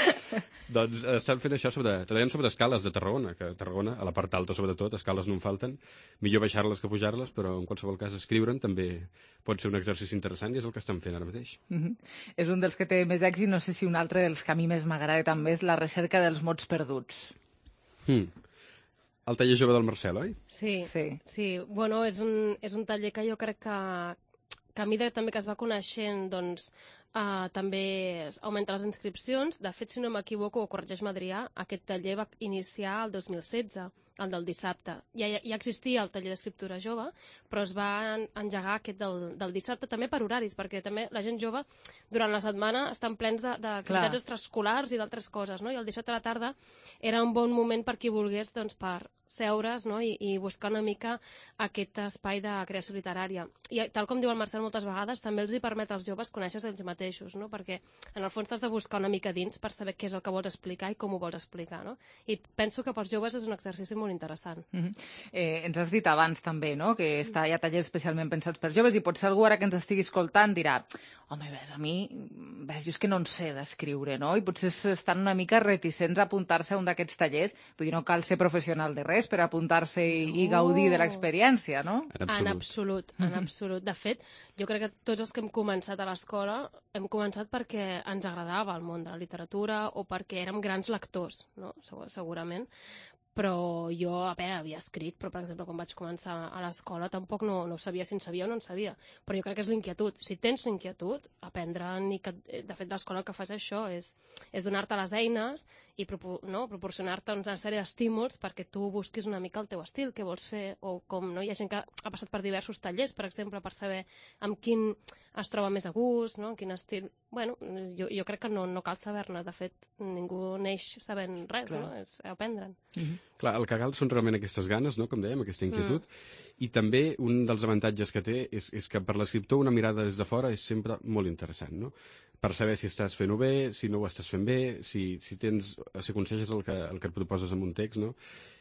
Doncs eh, estan fent això sobre, treballant sobre escales de Tarragona, que a Tarragona, a la part alta sobretot, escales no en falten, millor baixar-les que pujar-les, però en qualsevol cas escriure'n també pot ser un exercici interessant i és el que estan fent ara mateix. Mhm. És un dels que té més èxit, no sé si un altre dels que a mi més m'agrada també és la recerca dels mots perduts. Hmm. El taller jove del Marcel, oi? Sí, sí. sí. Bueno, és un, és un taller que jo crec que, que a mesura també que es va coneixent doncs, Uh, també augmenta les inscripcions. De fet, si no m'equivoco, o corregeix-me Adrià, aquest taller va iniciar el dos mil setze, el del dissabte. Ja, ja existia el taller d'escriptura jove, però es va engegar aquest del, del dissabte també per horaris, perquè també la gent jove durant la setmana estan plens d'activitats extraescolars i d'altres coses, no? I el dissabte a la tarda era un bon moment per qui volgués, doncs, per seure's, no? I, i buscar una mica aquest espai de creació literària. I tal com diu el Marcel moltes vegades, també els hi permet als joves conèixer ells mateixos, no? Perquè en el fons t'has de buscar una mica dins per saber què és el que vols explicar i com ho vols explicar, no? I penso que pels joves és un exercici molt interessant. Mm-hmm. eh, ens has dit abans també, no?, que està, hi ha tallers especialment pensats per joves i potser algú ara que ens estigui escoltant dirà home, ves, a mi, ves, jo és que no en sé d'escriure, no? I potser estan una mica reticents a apuntar-se a un d'aquests tallers, vull dir, no cal ser professional de res per apuntar-se i, no. i gaudir de l'experiència, no? En absolut. En absolut, en absolut. De fet, jo crec que tots els que hem començat a l'escola hem començat perquè ens agradava el món de la literatura o perquè érem grans lectors, no? Segurament. Però jo, a veure, havia escrit, però, per exemple, quan vaig començar a l'escola tampoc no, no sabia si en sabia o no en sabia. Però jo crec que és l'inquietud. Si tens l'inquietud, aprendre, i que, de fet, l'escola el que fa és això, és, és donar-te les eines i no, proporcionar-te una sèrie d'estímuls perquè tu busquis una mica el teu estil, què vols fer, o com, no? Hi ha gent que ha passat per diversos tallers, per exemple, per saber amb quin es troba més a gust, no? En quin estil... Bueno, jo, jo crec que no, no cal saber-ne. De fet, ningú neix sabent res, Clar. No? És aprendre'n. Mm-hmm. Clar, el que cal són realment aquestes ganes, no?, com dèiem, aquesta inquietud, mm. i també un dels avantatges que té és, és que per l'escriptor una mirada des de fora és sempre molt interessant, no?, per saber si estàs fent-ho bé, si no ho estàs fent bé, si, si tens, si aconsegueixes el que, el que et proposes en un text, no?,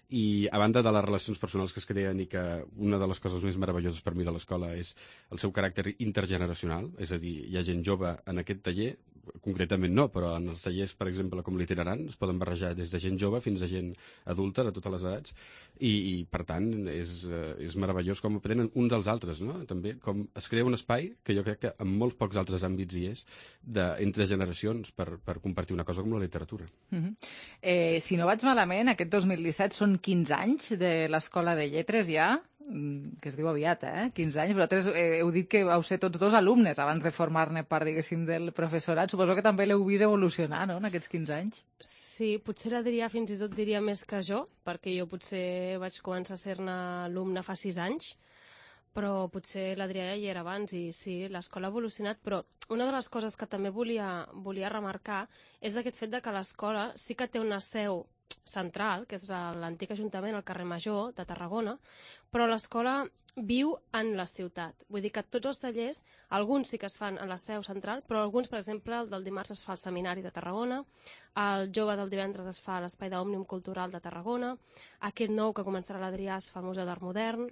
i a banda de les relacions personals que es creen i que una de les coses més meravelloses per mi de l'escola és el seu caràcter intergeneracional, és a dir, hi ha gent jove en aquest taller, concretament no, però en els tallers, per exemple, com l'itinerant, es poden barrejar des de gent jove fins a gent adulta, de totes les edats, i, i per tant, és, és meravellós com aprenen uns dels altres, no?, també, com es crea un espai, que jo crec que en molts pocs altres àmbits hi és, de, entre generacions, per, per compartir una cosa com la literatura. Mm-hmm. eh, si no vaig malament, aquest dos mil disset són quinze anys de l'Escola de Lletres ja, que es diu aviat, eh? quinze anys. Vosaltres eh, heu dit que vau ser tots dos alumnes abans de formar-ne part, diguéssim, del professorat. Suposo que també l'heu vist evolucionar, no?, en aquests quinze anys. Sí, potser l'Adrià fins i tot diria més que jo, perquè jo potser vaig començar a ser-ne alumne fa sis anys, però potser l'Adrià ja hi era abans i sí, l'escola ha evolucionat, però una de les coses que també volia, volia remarcar és aquest fet de que l'escola sí que té una seu central, que és l'antic Ajuntament al carrer Major de Tarragona, però l'escola viu en la ciutat. Vull dir que tots els tallers, alguns sí que es fan en la seu central, però alguns, per exemple, el del dimarts es fa al Seminari de Tarragona, el jove del divendres es fa a l'Espai d'Òmnium Cultural de Tarragona, aquest nou que començarà l'Adrià es fa al Museu d'Art Modern,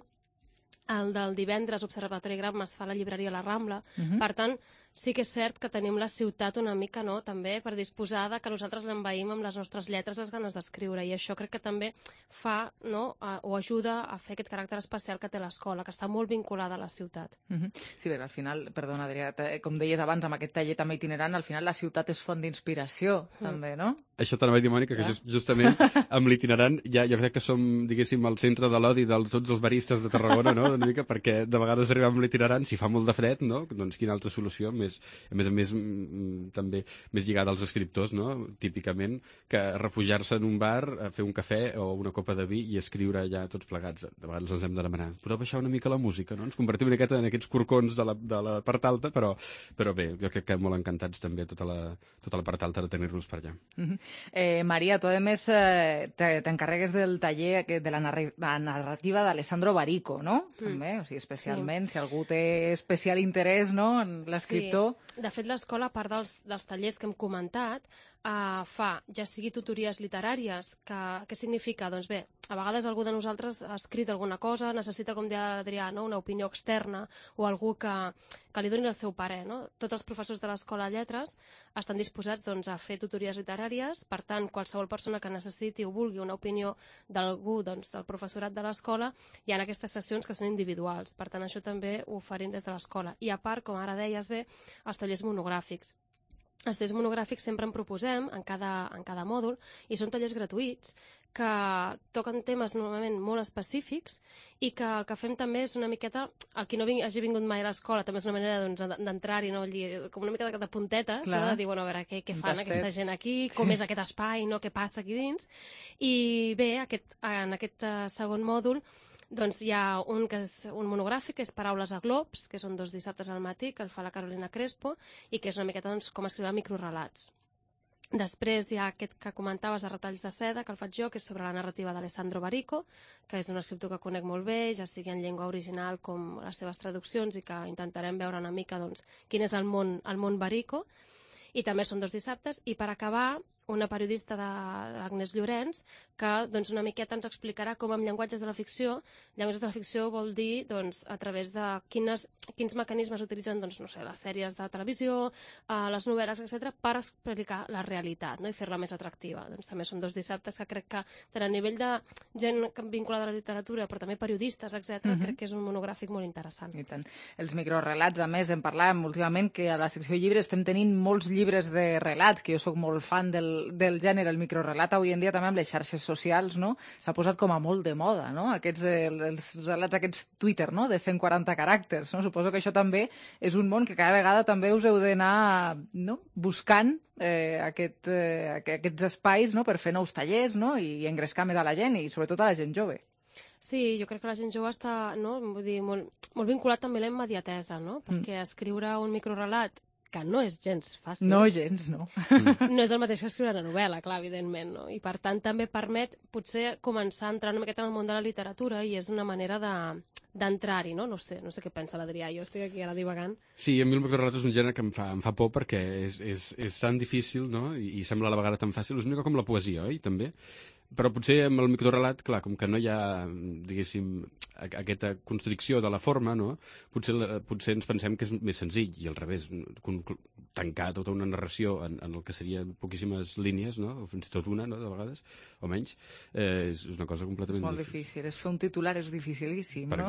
el del divendres Observatori Gramma es fa a la llibreria La Rambla. Uh-huh. Per tant, sí que és cert que tenim la ciutat una mica, no?, també per disposar de que nosaltres l'envaïm amb les nostres lletres, les ganes d'escriure, i això crec que també fa, no?, a, o ajuda a fer aquest caràcter especial que té l'escola, que està molt vinculada a la ciutat. Uh-huh. Sí, bé, al final, perdona, Adrià, com deies abans, amb aquest taller també itinerant, al final la ciutat és font d'inspiració, uh-huh. també, no? Això t'anava a dir, Mònica, que just, justament amb l'itinerant ja jo crec que som, diguéssim, al centre de l'odi de tots els baristes de Tarragona, no?, una mica, perquè de vegades arribem amb l'itinerant, si fa molt de fred, no?, doncs quina altra solució, més, a més a més m, també més lligada als escriptors, no?, típicament, que refugiar-se en un bar, a fer un cafè o una copa de vi i escriure ja tots plegats. De vegades ens hem de demanar, però baixar una mica la música, no?, ens convertim una miqueta en aquests corcons de la, de la part alta, però, però bé, jo crec que molt encantats també tota la, tota la part alta de tenir-los per allà. Uh-huh. eh, Maria, tu a més eh, t'encarregues del taller de la, narr la narrativa d'Alessandro Barico, no? Mm. També, o sigui, especialment, sí. Si algú té especial interès, no?, en l'escriptor. Sí. De fet, l'escola, a part dels, dels tallers que hem comentat, Uh, fa, ja sigui tutories literàries, que, què significa? Doncs bé, a vegades algú de nosaltres ha escrit alguna cosa, necessita, com deia Adrià, no?, una opinió externa o algú que, que li doni el seu parer, no? Tots els professors de l'Escola de Lletres estan disposats, doncs, a fer tutories literàries, per tant, qualsevol persona que necessiti o vulgui una opinió d'algú, doncs, del professorat de l'escola, hi ha aquestes sessions que són individuals, per tant, això també ho oferim des de l'escola. I a part, com ara deies bé, els tallers monogràfics. Els tallers monogràfics sempre en proposem en cada, en cada mòdul i són tallers gratuïts que toquen temes normalment molt específics i que el que fem també és una miqueta, el qui no ving, hagi vingut mai a l'escola, també és una manera doncs, d'entrar-hi, no? Com una mica de, de puntetes, no? De dir, bueno, a veure, què, què fan aquesta gent aquí, com sí. és aquest espai, no? Què passa aquí dins. I bé, aquest, en aquest segon mòdul doncs hi ha un que és un monogràfic, que és Paraules a globs, que són dos dissabtes al matí, que el fa la Carolina Crespo, i que és una miqueta doncs, com escriure microrelats. Després hi ha aquest que comentaves de Retalls de seda, que el faig jo, que és sobre la narrativa d'Alessandro Barico, que és un escriptor que conec molt bé, ja sigui en llengua original com les seves traduccions, i que intentarem veure una mica doncs, quin és el món, el món Barico. I també són dos dissabtes. I per acabar, una periodista d'Agnès Llorenç, que doncs, una miqueta ens explicarà com amb llenguatges de la ficció, llenguatges de la ficció vol dir doncs, a través de quines, quins mecanismes utilitzen doncs, no sé, les sèries de televisió, eh, les novel·les, etcètera, per explicar la realitat, no? I fer-la més atractiva. Doncs, també són dos dissabtes que crec que tant a nivell de gent vinculada a la literatura, però també periodistes, etcètera, uh-huh. crec que és un monogràfic molt interessant. I tant. Els microrelats, a més, en parlàvem últimament que a la secció llibres estem tenint molts llibres de relats, que jo sóc molt fan del del gènere, el microrelat avui en dia també amb les xarxes socials, no? S'ha posat com a molt de moda, no? Aquests, els relats, aquests Twitter, no? De cent quaranta caràcters, no? Suposo que això també és un món que cada vegada també us heu d'anar, no? buscant eh, aquest, eh, aquests espais, no? Per fer nous tallers, no? I engrescar més a la gent i sobretot a la gent jove. Sí, jo crec que la gent jove està, no? Vull dir, molt, molt vinculat també a la immediatesa, no? Perquè mm. escriure un microrelat que no és gens fàcil. No, gens, no. No és el mateix que escriure una novel·la, clar, evidentment, no? I per tant també permet potser començar a entrar una miqueta en el món de la literatura i és una manera de d'entrar-hi, no? No sé, no sé què pensa l'Adrià, jo estic aquí ara divagant. Sí, a mi el microrelat és un gènere que em fa, em fa por perquè és, és, és tan difícil, no? I, i sembla a la vegada tan fàcil. És una mica com la poesia, oi? També. Però potser amb el microrelat, clar, com que no hi ha, diguéssim, aquesta constricció de la forma, no? Potser, potser ens pensem que és més senzill, i al revés, tancar tota una narració en, en el que serien poquíssimes línies, no? O fins i tot una, no? De vegades, o menys, eh, és una cosa completament difícil. És molt difícil. difícil, és fer un titular és dificilíssim, per no?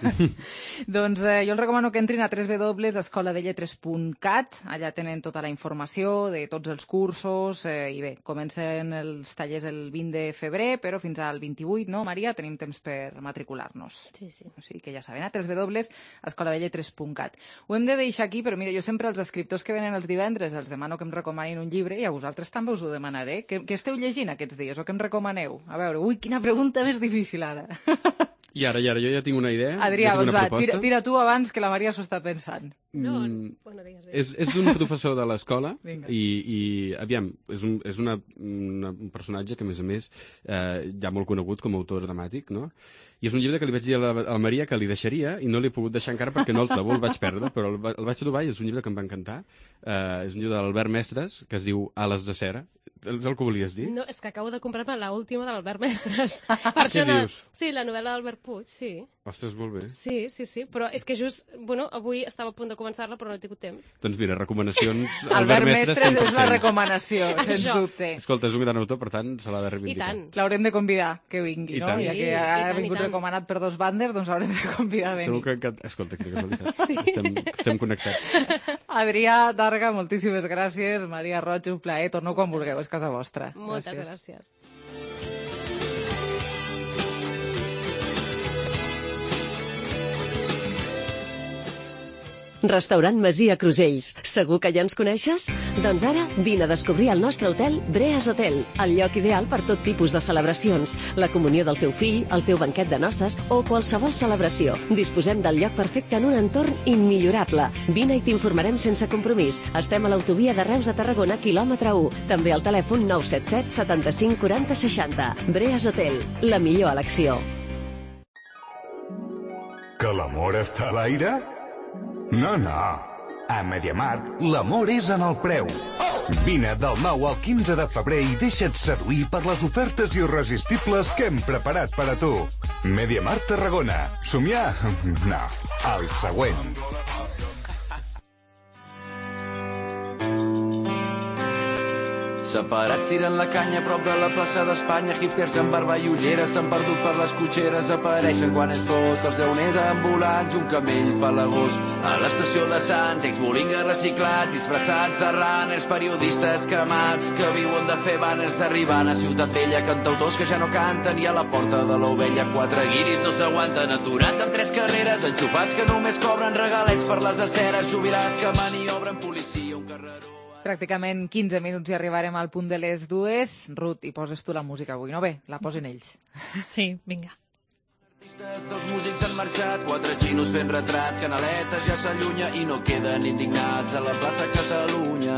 Doncs eh, jo els recomano que entrin a w w w punt escola de lletres punt cat, allà tenen tota la informació de tots els cursos, eh, i bé, comencen els tallers el vint de febrer, però fins al vint-i-vuit, no, Maria? Tenim temps per matricular-nos. Sí, sí. O sigui que ja saben, a w w w punt escola de lletres punt cat. Ho hem de deixar aquí, però mira, jo sempre als escriptors que venen els divendres els demano que em recomanin un llibre i a vosaltres també us ho demanaré. Què, què esteu llegint aquests dies o què em recomaneu? A veure, ui, quina pregunta més difícil ara. I ara, i ara, jo ja tinc una idea. Adrià, ja doncs va, tira, tira tu abans que la Maria s'ho està pensant. No, mm, bueno, digues, digues. És, és d'un professor de l'escola i, i, aviam, és, un, és una, una, un personatge que, a més a més, eh, ja molt conegut com a autor dramàtic, no? I és un llibre que li vaig dir a la, a la Maria que li deixaria i no l'he pogut deixar encara perquè no el trobo, el vaig perdre, però el, el vaig trobar i és un llibre que em va encantar. Eh, és un llibre de l'Albert Mestres que es diu Ales de cera. És el que volies dir? No, és que acabo de comprar-me l'última de l'Albert Mestres. Per Què no... dius? Sí, la novel·la d'Albert Puig, sí. Ostres, molt bé. Sí, sí, sí, però és que just, bueno, avui estava a punt de començar-la, però no he tingut temps. Doncs mira, recomanacions... Albert, Albert Mestres, Mestres és la recomanació, sens Això. dubte. Escolta, és un gran autor, per tant, se l'ha de reivindicar. I tant. L'haurem de convidar que vingui, I no? tant. Ja que Sí, ha i tant, vingut i tant. recomanat per dos bandes, doncs haurem de convidar a venir. Segur que encat... Escolta, quina casualitat. Sí. Estem, estem connectats. Adrià Darga, moltíssimes gràcies. Maria Roig, un plaer. Torneu quan vulgueu, és casa vostra. Moltes gràcies. gràcies. Restaurant Masia Crusells. Segur que ja ens coneixes? Doncs ara vine a descobrir el nostre hotel Breas Hotel, el lloc ideal per tot tipus de celebracions, la comunió del teu fill, el teu banquet de noces o qualsevol celebració. Disposem del lloc perfecte en un entorn immillorable. Vine i t'informarem sense compromís. Estem a l'autovia de Reus a Tarragona, quilòmetre u. També al telèfon nou set set setanta-cinc quaranta seixanta. Breas Hotel, la millor elecció. Que l'amor està a l'aire? No, no. A MediaMarkt, l'amor és en el preu. Vine del nou al quinze de febrer i deixa't seduir per les ofertes irresistibles que hem preparat per a tu. MediaMarkt Tarragona. Somiar? No. El següent. Separats tiren la canya a prop de la plaça d'Espanya. Hipsters amb barba i ulleres s'han perdut per les cotxeres. Apareixen quan és fosc els lleoners ambulants. Un camell fa l'agost a l'estació de Sants. Ex-bolingues reciclats, disfressats de runners. Periodistes cremats que viuen de fer banners. Arribant a Ciutat Vella, cantautors que ja no canten. I a la porta de l'Ovella quatre guiris no s'aguanten. Aturats amb tres carreres, enxufats que només cobren regalets per les aceres. Jubilats que maniobren policia, un carreró. Pràcticament quinze minuts i arribarem al punt de les dues. Ruth, hi poses tu la música avui, no? Bé, la posen ells. Sí, vinga. Els músics han marxat, quatre xinos fent retrats. Canaletes ja s'allunya i no queden indignats a la plaça Catalunya.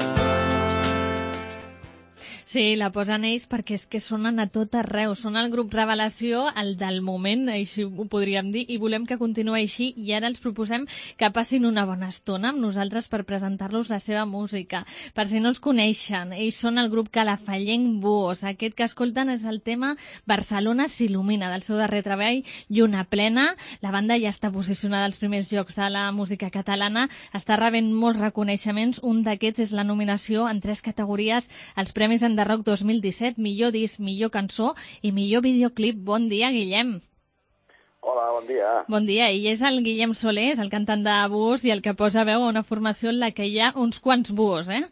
Sí, la posen ells perquè és que sonen a tot arreu. Són el grup revelació, el del moment, així ho podríem dir, i volem que continuï així, i ara els proposem que passin una bona estona amb nosaltres per presentar-los la seva música. Per si no els coneixen, ells són el grup Calafallenc Búhos. Aquest que escolten és el tema Barcelona s'il·lumina, del seu darrer treball, Lluna plena. La banda ja està posicionada als primers llocs de la música catalana, està rebent molts reconeixements. Un d'aquests és la nominació en tres categories als Premis Enderroc dos mil disset, millor disc, millor cançó i millor videoclip. Bon dia, Guillem. Hola, bon dia. Bon dia, i és el Guillem Soler, és el cantant de Búhos i el que posa veu a una formació en la que hi ha uns quants búhos, eh?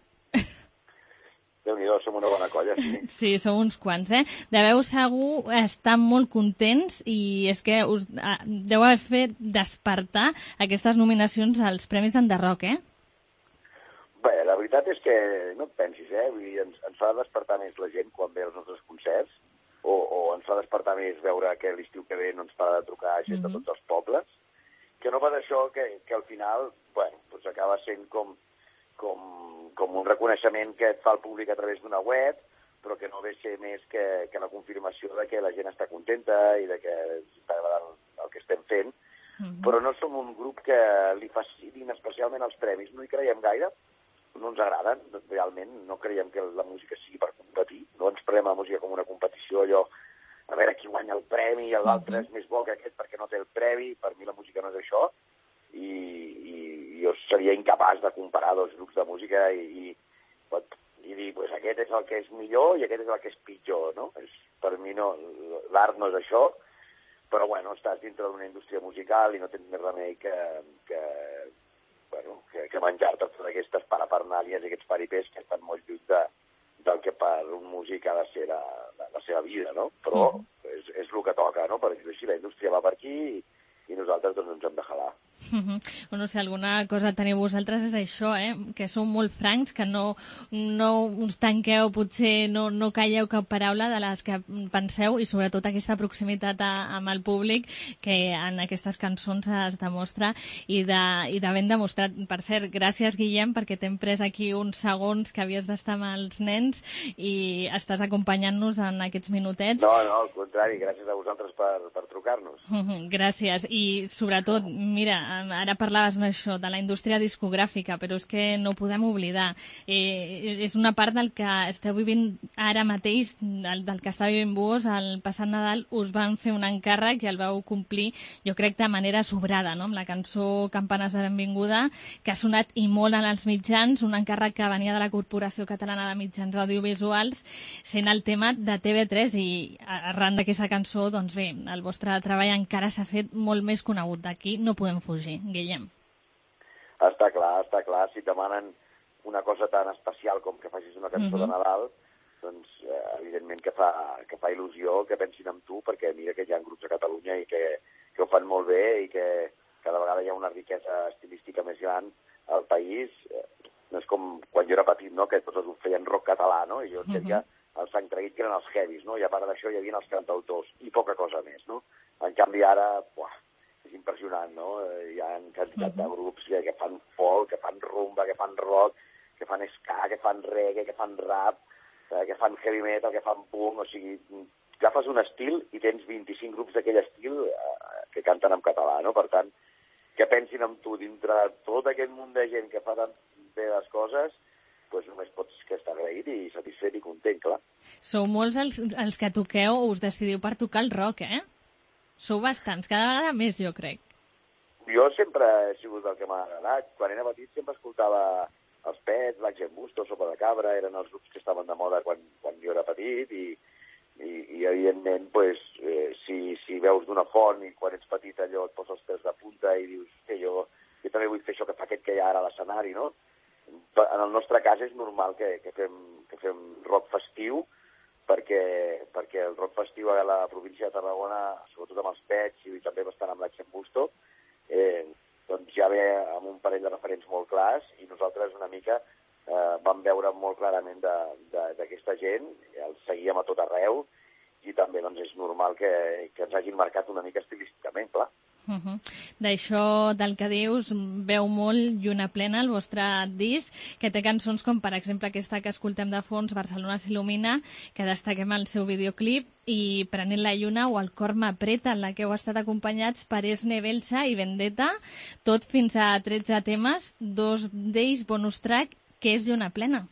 Déu-n'hi-do, som una bona colla, sí. Sí, som uns quants, eh? Deveu segur estar molt contents i és que us ah, deu haver fet despertar aquestes nominacions als Premis Enderroc, eh? Bé, la veritat és que no et pensis, eh? Vull dir, ens, ens fa despertar més la gent quan ve als nostres concerts o, o ens fa despertar més veure que l'estiu que ve no ens para de trucar gent mm-hmm. de tots els pobles, que no va d'això que, que al final, bueno, doncs acaba sent com, com, com un reconeixement que et fa el públic a través d'una web, però que no ve ser més que, que la confirmació de que la gent està contenta i de que està agradant el que estem fent, mm-hmm. però no som un grup que li fascinin especialment els premis, no hi creiem gaire. No ens agraden, realment, no creiem que la música sigui per competir, no ens prenem la música com una competició, allò, a veure qui guanya el premi, i l'altre és més bo que aquest perquè no té el premi, per mi la música no és això, i, i jo seria incapaç de comparar dos grups de música i, i, i dir, pues aquest és el que és millor i aquest és el que és pitjor, no? És, per mi no, l'art no és això, però bueno, estàs dintre d'una indústria musical i no tens més remei que... que bueno, que, que menjar-te totes aquestes parafernàlies i aquests paripés que estan molt lluny de, del que per un músic ha de ser la, la, la seva vida, no? Però mm. és, és el que toca, no? Per dir-ho així, la indústria va per aquí i, i nosaltres doncs ens hem de jalar. Mm-hmm. Bueno, si alguna cosa teniu vosaltres és això, eh? Que sou molt francs, que no, no us tanqueu, potser no, no calleu cap paraula de les que penseu i sobretot aquesta proximitat a, amb el públic que en aquestes cançons es demostra i de, i de ben demostrat. Per cert, gràcies, Guillem, perquè t'hem pres aquí uns segons que havies d'estar amb els nens i estàs acompanyant-nos en aquests minutets. No, no, al contrari, gràcies a vosaltres per, per trucar-nos. Mm-hmm. Gràcies. I sobretot, mira, ara parlaves d'això, de la indústria discogràfica, però és que no podem oblidar. Eh, és una part del que esteu vivint ara mateix, del, del que està vivint Búhos. El passat Nadal us van fer un encàrrec i el vau complir, jo crec, de manera sobrada, no? Amb la cançó Campanes de Benvinguda, que ha sonat i molt en els mitjans, un encàrrec que venia de la Corporació Catalana de Mitjans Audiovisuals, sent el tema de T V tres, i arran d'aquesta cançó, doncs bé, el vostre treball encara s'ha fet molt més conegut. D'aquí no podem fugir, Guillem. Està clar, està clar. Si et demanen una cosa tan especial com que facis una cançó mm-hmm. de Nadal, doncs eh, evidentment que fa, que fa il·lusió que pensin en tu, perquè mira que hi ha grups a Catalunya i que, que ho fan molt bé i que cada vegada hi ha una riquesa estilística més gran al país. Eh, no és com quan jo era petit, no?, que tots ho feien rock català, no? I jo mm-hmm. tenia el sang traït, que eren els heavies, no? I a part d'això hi havia els cantautors i poca cosa més, no? En canvi ara, buah, és impressionant, no? Hi ha quantitat de grups que, que fan folk, que fan rumba, que fan rock, que fan ska, que fan reggae, que fan rap, eh, que fan heavy metal, que fan punk, o sigui, agafes un estil i tens vint-i-cinc grups d'aquell estil eh, que canten en català, no? Per tant, que pensin en tu dintre de tot aquest munt de gent que fa tan bé les coses, doncs només pots que estar agraït i satisfet i content, clar. Sou molts els, els que toqueu o us decidiu per tocar el rock, eh? Sou bastants, cada vegada més, jo crec. Jo sempre he sigut el que m'ha agradat. Quan era petit sempre escoltava els Pets, Black Gembusto, Sopa de Cabra, eren els grups que estaven de moda quan, font, i quan ets petit allò et poses els pèls de punta i dius que jo, jo també vull fer això que fa aquest que hi ha ara a l'escenari, no? En el nostre cas és normal que, que, fem, que fem rock festiu, perquè, perquè el rock festiu a la província de Tarragona, sobretot amb els Pets i també bastant amb l'Axen Busto, eh, doncs ja ve amb un parell de referents molt clars, i nosaltres una mica eh, vam veure molt clarament d'aquesta gent, els seguíem a tot arreu, i també doncs, és normal que, que ens hagin marcat una mica estilísticament, clar. Uh -huh. D'això del que dius, veu molt lluna plena el vostre disc, que té cançons com per exemple aquesta que escoltem de fons, Barcelona s'il·lumina, que destaquem el seu videoclip, i Prenent la lluna o El cor m'apreta, en la que heu estat acompanyats per Esne Belsa i Vendetta, tot fins a tretze temes, dos d'ells bonus track. Què és lluna plena?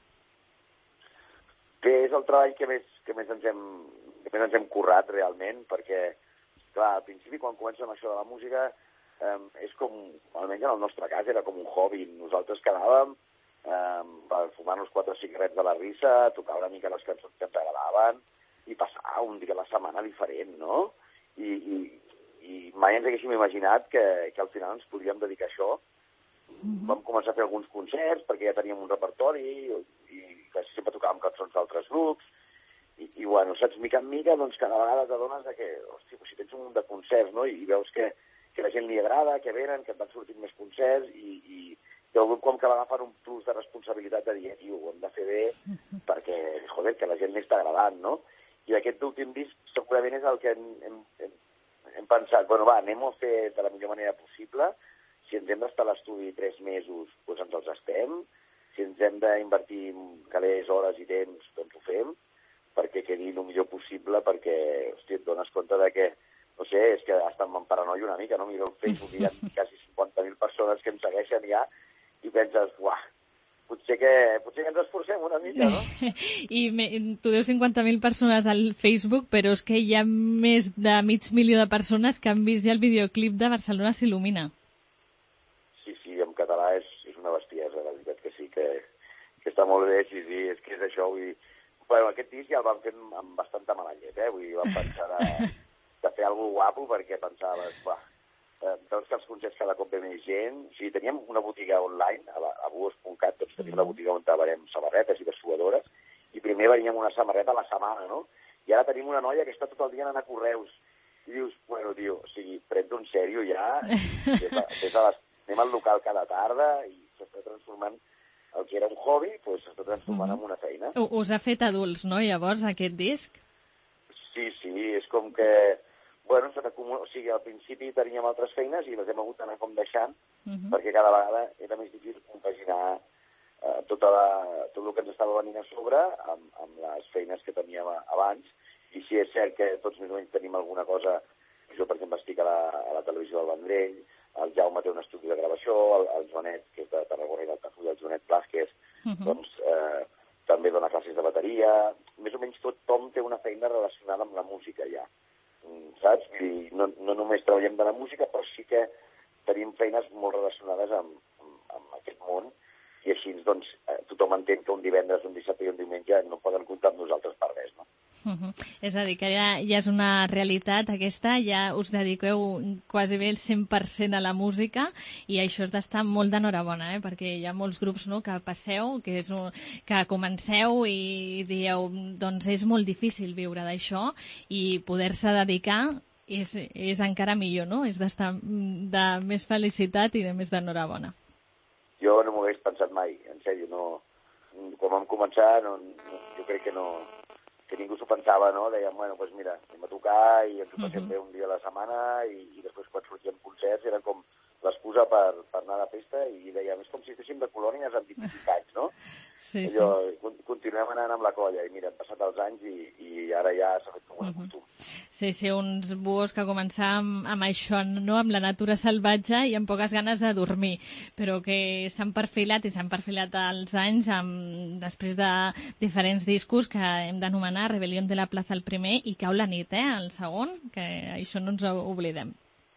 Que és el treball que més, que més, ens, hem, que més ens hem currat realment, perquè clar, al principi, quan comença amb això de la música, eh, és com, almenys en el nostre cas, era com un hobby. Nosaltres quedàvem eh, per fumar-nos quatre cigarrets de la risa, tocar una mica les cançons que ens agradaven i passar un dia a la setmana diferent, no? I, i, i mai ens haguéssim imaginat que, que al final ens podríem dedicar a això. Mm-hmm. Vam començar a fer alguns concerts perquè ja teníem un repertori i, i quasi sempre tocàvem cançons d'altres grups. I, i bueno, saps, mica en mica, doncs cada vegada t'adones de que, hòstia, pues si tens un munt de concerts, no?, i veus que, que la gent li agrada, que venen, que et van sortint més concerts, i, i, i el grup com que va agafar un plus de responsabilitat de dir, tio, ho hem de fer bé, perquè, joder, que la gent li està agradant, no? I aquest últim disc segurament és el que hem, hem, hem, hem pensat, bueno, va, anem a fer de la millor manera possible, si ens hem d'estar a l'estudi tres mesos, doncs ens els estem, si ens hem d'invertir calés, hores i temps, doncs ho fem, perquè quedi el millor possible, perquè, hòstia, et dones compte de que, no sé, és que hasta em paranoia una mica, no? Mira el Facebook, hi ha quasi cinquanta mil persones que em segueixen ja, i penses, uah, potser que, potser que ens esforcem una mica, no? I me, tu dius cinquanta mil persones al Facebook, però és que hi ha més de mig milió de persones que han vist ja el videoclip de Barcelona s'il·lumina. Sí, sí, en català és, és una bestiesa, la veritat que sí, que, que està molt bé, sí, sí, és que és això, vull dir. Bueno, aquest disc ja el vam fer amb bastanta mala llet, eh? Vull dir, vam pensar de, de fer alguna cosa guapo, perquè pensaves, va, eh, veus que els concerts cada cop ve més gent. O sigui, teníem una botiga online, a, la, a buos punt cat, doncs tenim una botiga on venem samarretes i dessuadores, i primer veníem una samarreta a la setmana, no? I ara tenim una noia que està tot el dia anant a correus. I dius, bueno, tio, o sigui, pren-t'ho en sèrio ja, des de, des de les, anem al local cada tarda, i s'està transformant el que era un hobby, doncs s'està transformant en una feina. Us ha fet adults, no, llavors, aquest disc? Sí, sí, és com que, bueno, o sigui, al principi teníem altres feines i les hem hagut d'anar com deixant, uh -huh. perquè cada vegada era més difícil compaginar eh, tota la, tot el que ens estava venint a sobre amb, amb les feines que teníem abans, i sí, és cert que tots més o menys tenim alguna cosa. Jo, per exemple, estic a la, a la televisió del Vendrell, el Jaume té un estudi de gravació, el, el Joanet, que és de Tarragona i d'Altafulla, el Joanet Blázquez, uh -huh. doncs eh, també dona classes de bateria. Més o menys tothom té una feina relacionada amb la música ja, saps? I no, no només treballem de la música, però sí que tenim feines molt relacionades amb, amb, amb aquest món, i així doncs, eh, tothom entén que un divendres, un dissabte i un diumenge no poden comptar amb nosaltres per res, no? Uh -huh. És a dir, que ja, ja és una realitat aquesta, ja us dediqueu quasi bé el cent per cent a la música, i això és d'estar molt d'enhorabona, eh? Perquè hi ha molts grups, no?, que passeu, que, és un, que comenceu i dieu, doncs és molt difícil viure d'això, i poder-se dedicar és, és encara millor, no? És d'estar de més felicitat i de més d'enhorabona. Jo no m'ho hagués pensat mai, en sèrio, no. Quan vam començar, no, no, jo crec que no, que ningú s'ho pensava, no? Dèiem, bueno, doncs mira, anem a tocar i ens ho passem bé un dia a la setmana, i, i després quan sortíem concerts era com l'excusa per, per anar a la festa, i dèiem, és com si estéssim de colònies amb vint-i-cinc anys, no? Sí, Allò, sí. Continuem anant amb la colla, i mira, han passat els anys i, i ara ja s'ha fet com un costum. Sí, sí, uns buos que començàvem amb això, no?, amb la natura salvatge i amb poques ganes de dormir, però que s'han perfilat i s'han perfilat els anys amb, després de diferents discos que hem d'anomenar Rebelión de la Plaza el primer i Cau la nit, eh, el segon, que això no ens ho oblidem.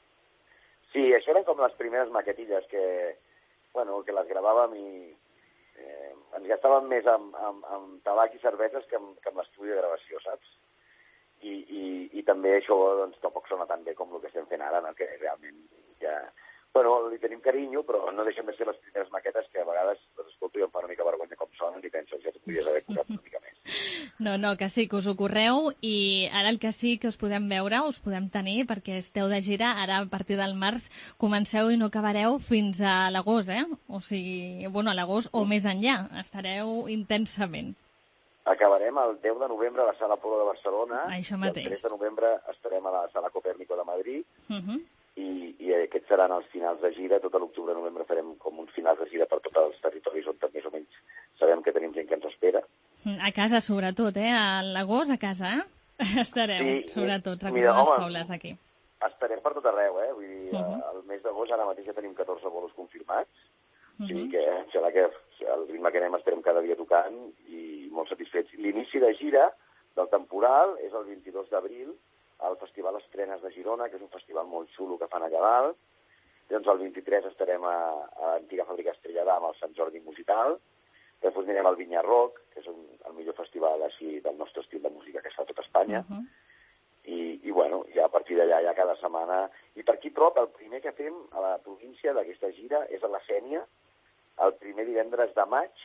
Sí, això eren com les primeres maquetilles que, bueno, que les gravàvem i eh, ens gastàvem més amb, amb, amb tabac i cerveses que amb, que amb l'estudi de gravació, saps? i, i, i també això doncs, tampoc sona tan bé com el que estem fent ara, no? Que realment ja... Bueno, li tenim carinyo, però no deixem de ser les primeres maquetes que a vegades les escolto i em fa una mica vergonya com sonen i penso que ja t'ho podies haver curat una mica més. No, no, que sí, que us ho correu i ara el que sí que us podem veure, us podem tenir, perquè esteu de gira, ara a partir del març comenceu i no acabareu fins a l'agost, eh? O sigui, bueno, a l'agost o més enllà, estareu intensament. Acabarem el deu de novembre a la Sala Apolo de Barcelona. Això mateix. El tres de novembre estarem a la Sala Copèrnico de Madrid. Uh -huh. I, i aquests seran els finals de gira. Tot l'octubre i novembre farem com uns finals de gira per tots els territoris on més o menys sabem que tenim gent que ens espera. A casa, sobretot, eh? A l'agost, a casa, eh? Estareu, sí, sobretot, recordant mira, els home, pobles d'aquí. Estarem per tot arreu, eh? Vull dir, uh Uh-huh. -huh. el mes d'agost ara mateix ja tenim catorze bolos confirmats. Uh O sigui -huh. que em sembla que el ritme que anem estarem cada dia tocant i molt satisfets. L'inici de gira del temporal és el vint-i-dos d'abril al Festival Estrenes de Girona, que és un festival molt xulo que fan allà dalt. Doncs el vint-i-tres estarem a, a l'antiga fàbrica Estrella d'Am, al Sant Jordi Musical. Després anirem al Vinya Rock, que és un, el millor festival així del nostre estil de música que es fa a tot Espanya. Uh -huh. I, I, bueno, ja a partir d'allà, ja cada setmana... I per aquí prop, el primer que fem a la província d'aquesta gira és a la Sénia, el primer divendres de maig,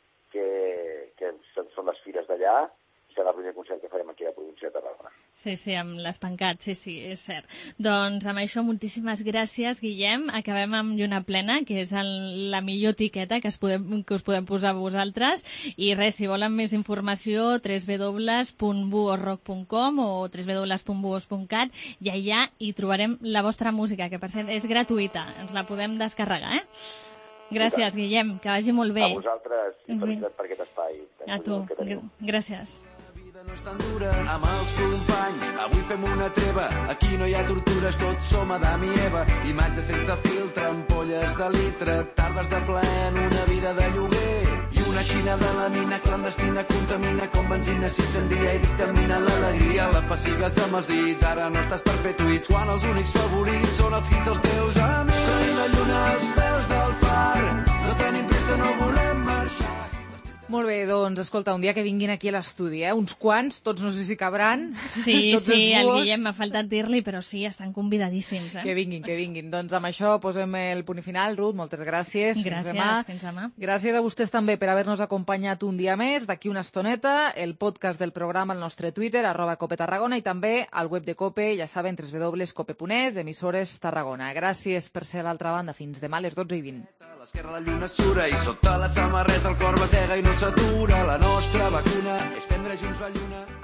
que, que són les fires d'allà, serà el primer concert que farem aquí a la província de Tarragona. Sí, sí, amb l'espancat, sí, sí, és cert. Doncs amb això, moltíssimes gràcies, Guillem. Acabem amb Lluna Plena, que és el, la millor etiqueta que, es podem, que us podem posar vosaltres. I res, si volen més informació, w w w punt buosrock punt com o w w w punt buos punt cat, i allà hi trobarem la vostra música, que per cert és gratuïta, ens la podem descarregar, eh? Gràcies, Guillem, que vagi molt bé. A vosaltres, i felicitats per aquest espai. A tu, gràcies. No és tan dura amb els companys. Avui fem una treva, aquí no hi ha tortures, tots som Adam i Eva. Imatges sense filtre, ampolles de litre, tardes de plaer en una vida de lloguer. I una xina de la mina clandestina contamina com benzina s'incendia i dictamina l'alegria. La pessives amb els dits, ara no estàs per fer tuits, quan els únics favorits són els hits dels teus amics. Tenim la lluna als peus del far, no tenim pressa, no volem marxar. Molt bé, doncs, escolta, un dia que vinguin aquí a l'estudi, eh? Uns quants, tots no sé si cabran. Sí, tots sí, els el buos. Guillem m'ha faltat dir-li, però sí, estan convidadíssims, eh? Que vinguin, que vinguin. Doncs amb això posem el punt i final. Ruth, moltes gràcies. Gràcies, fins demà. fins demà. Gràcies a vostès també per haver-nos acompanyat un dia més. D'aquí una estoneta, el podcast del programa al nostre Twitter, arroba Cope Tarragona, i també al web de Cope, ja saben, w w w punt cope punt es, emissores Tarragona. Gràcies per ser a l'altra banda. Fins demà a les dotze i vint. A l'esquerra la lluna sura i sota la samarreta el cor batega i no s'atura. La nostra vacuna és prendre junts la lluna.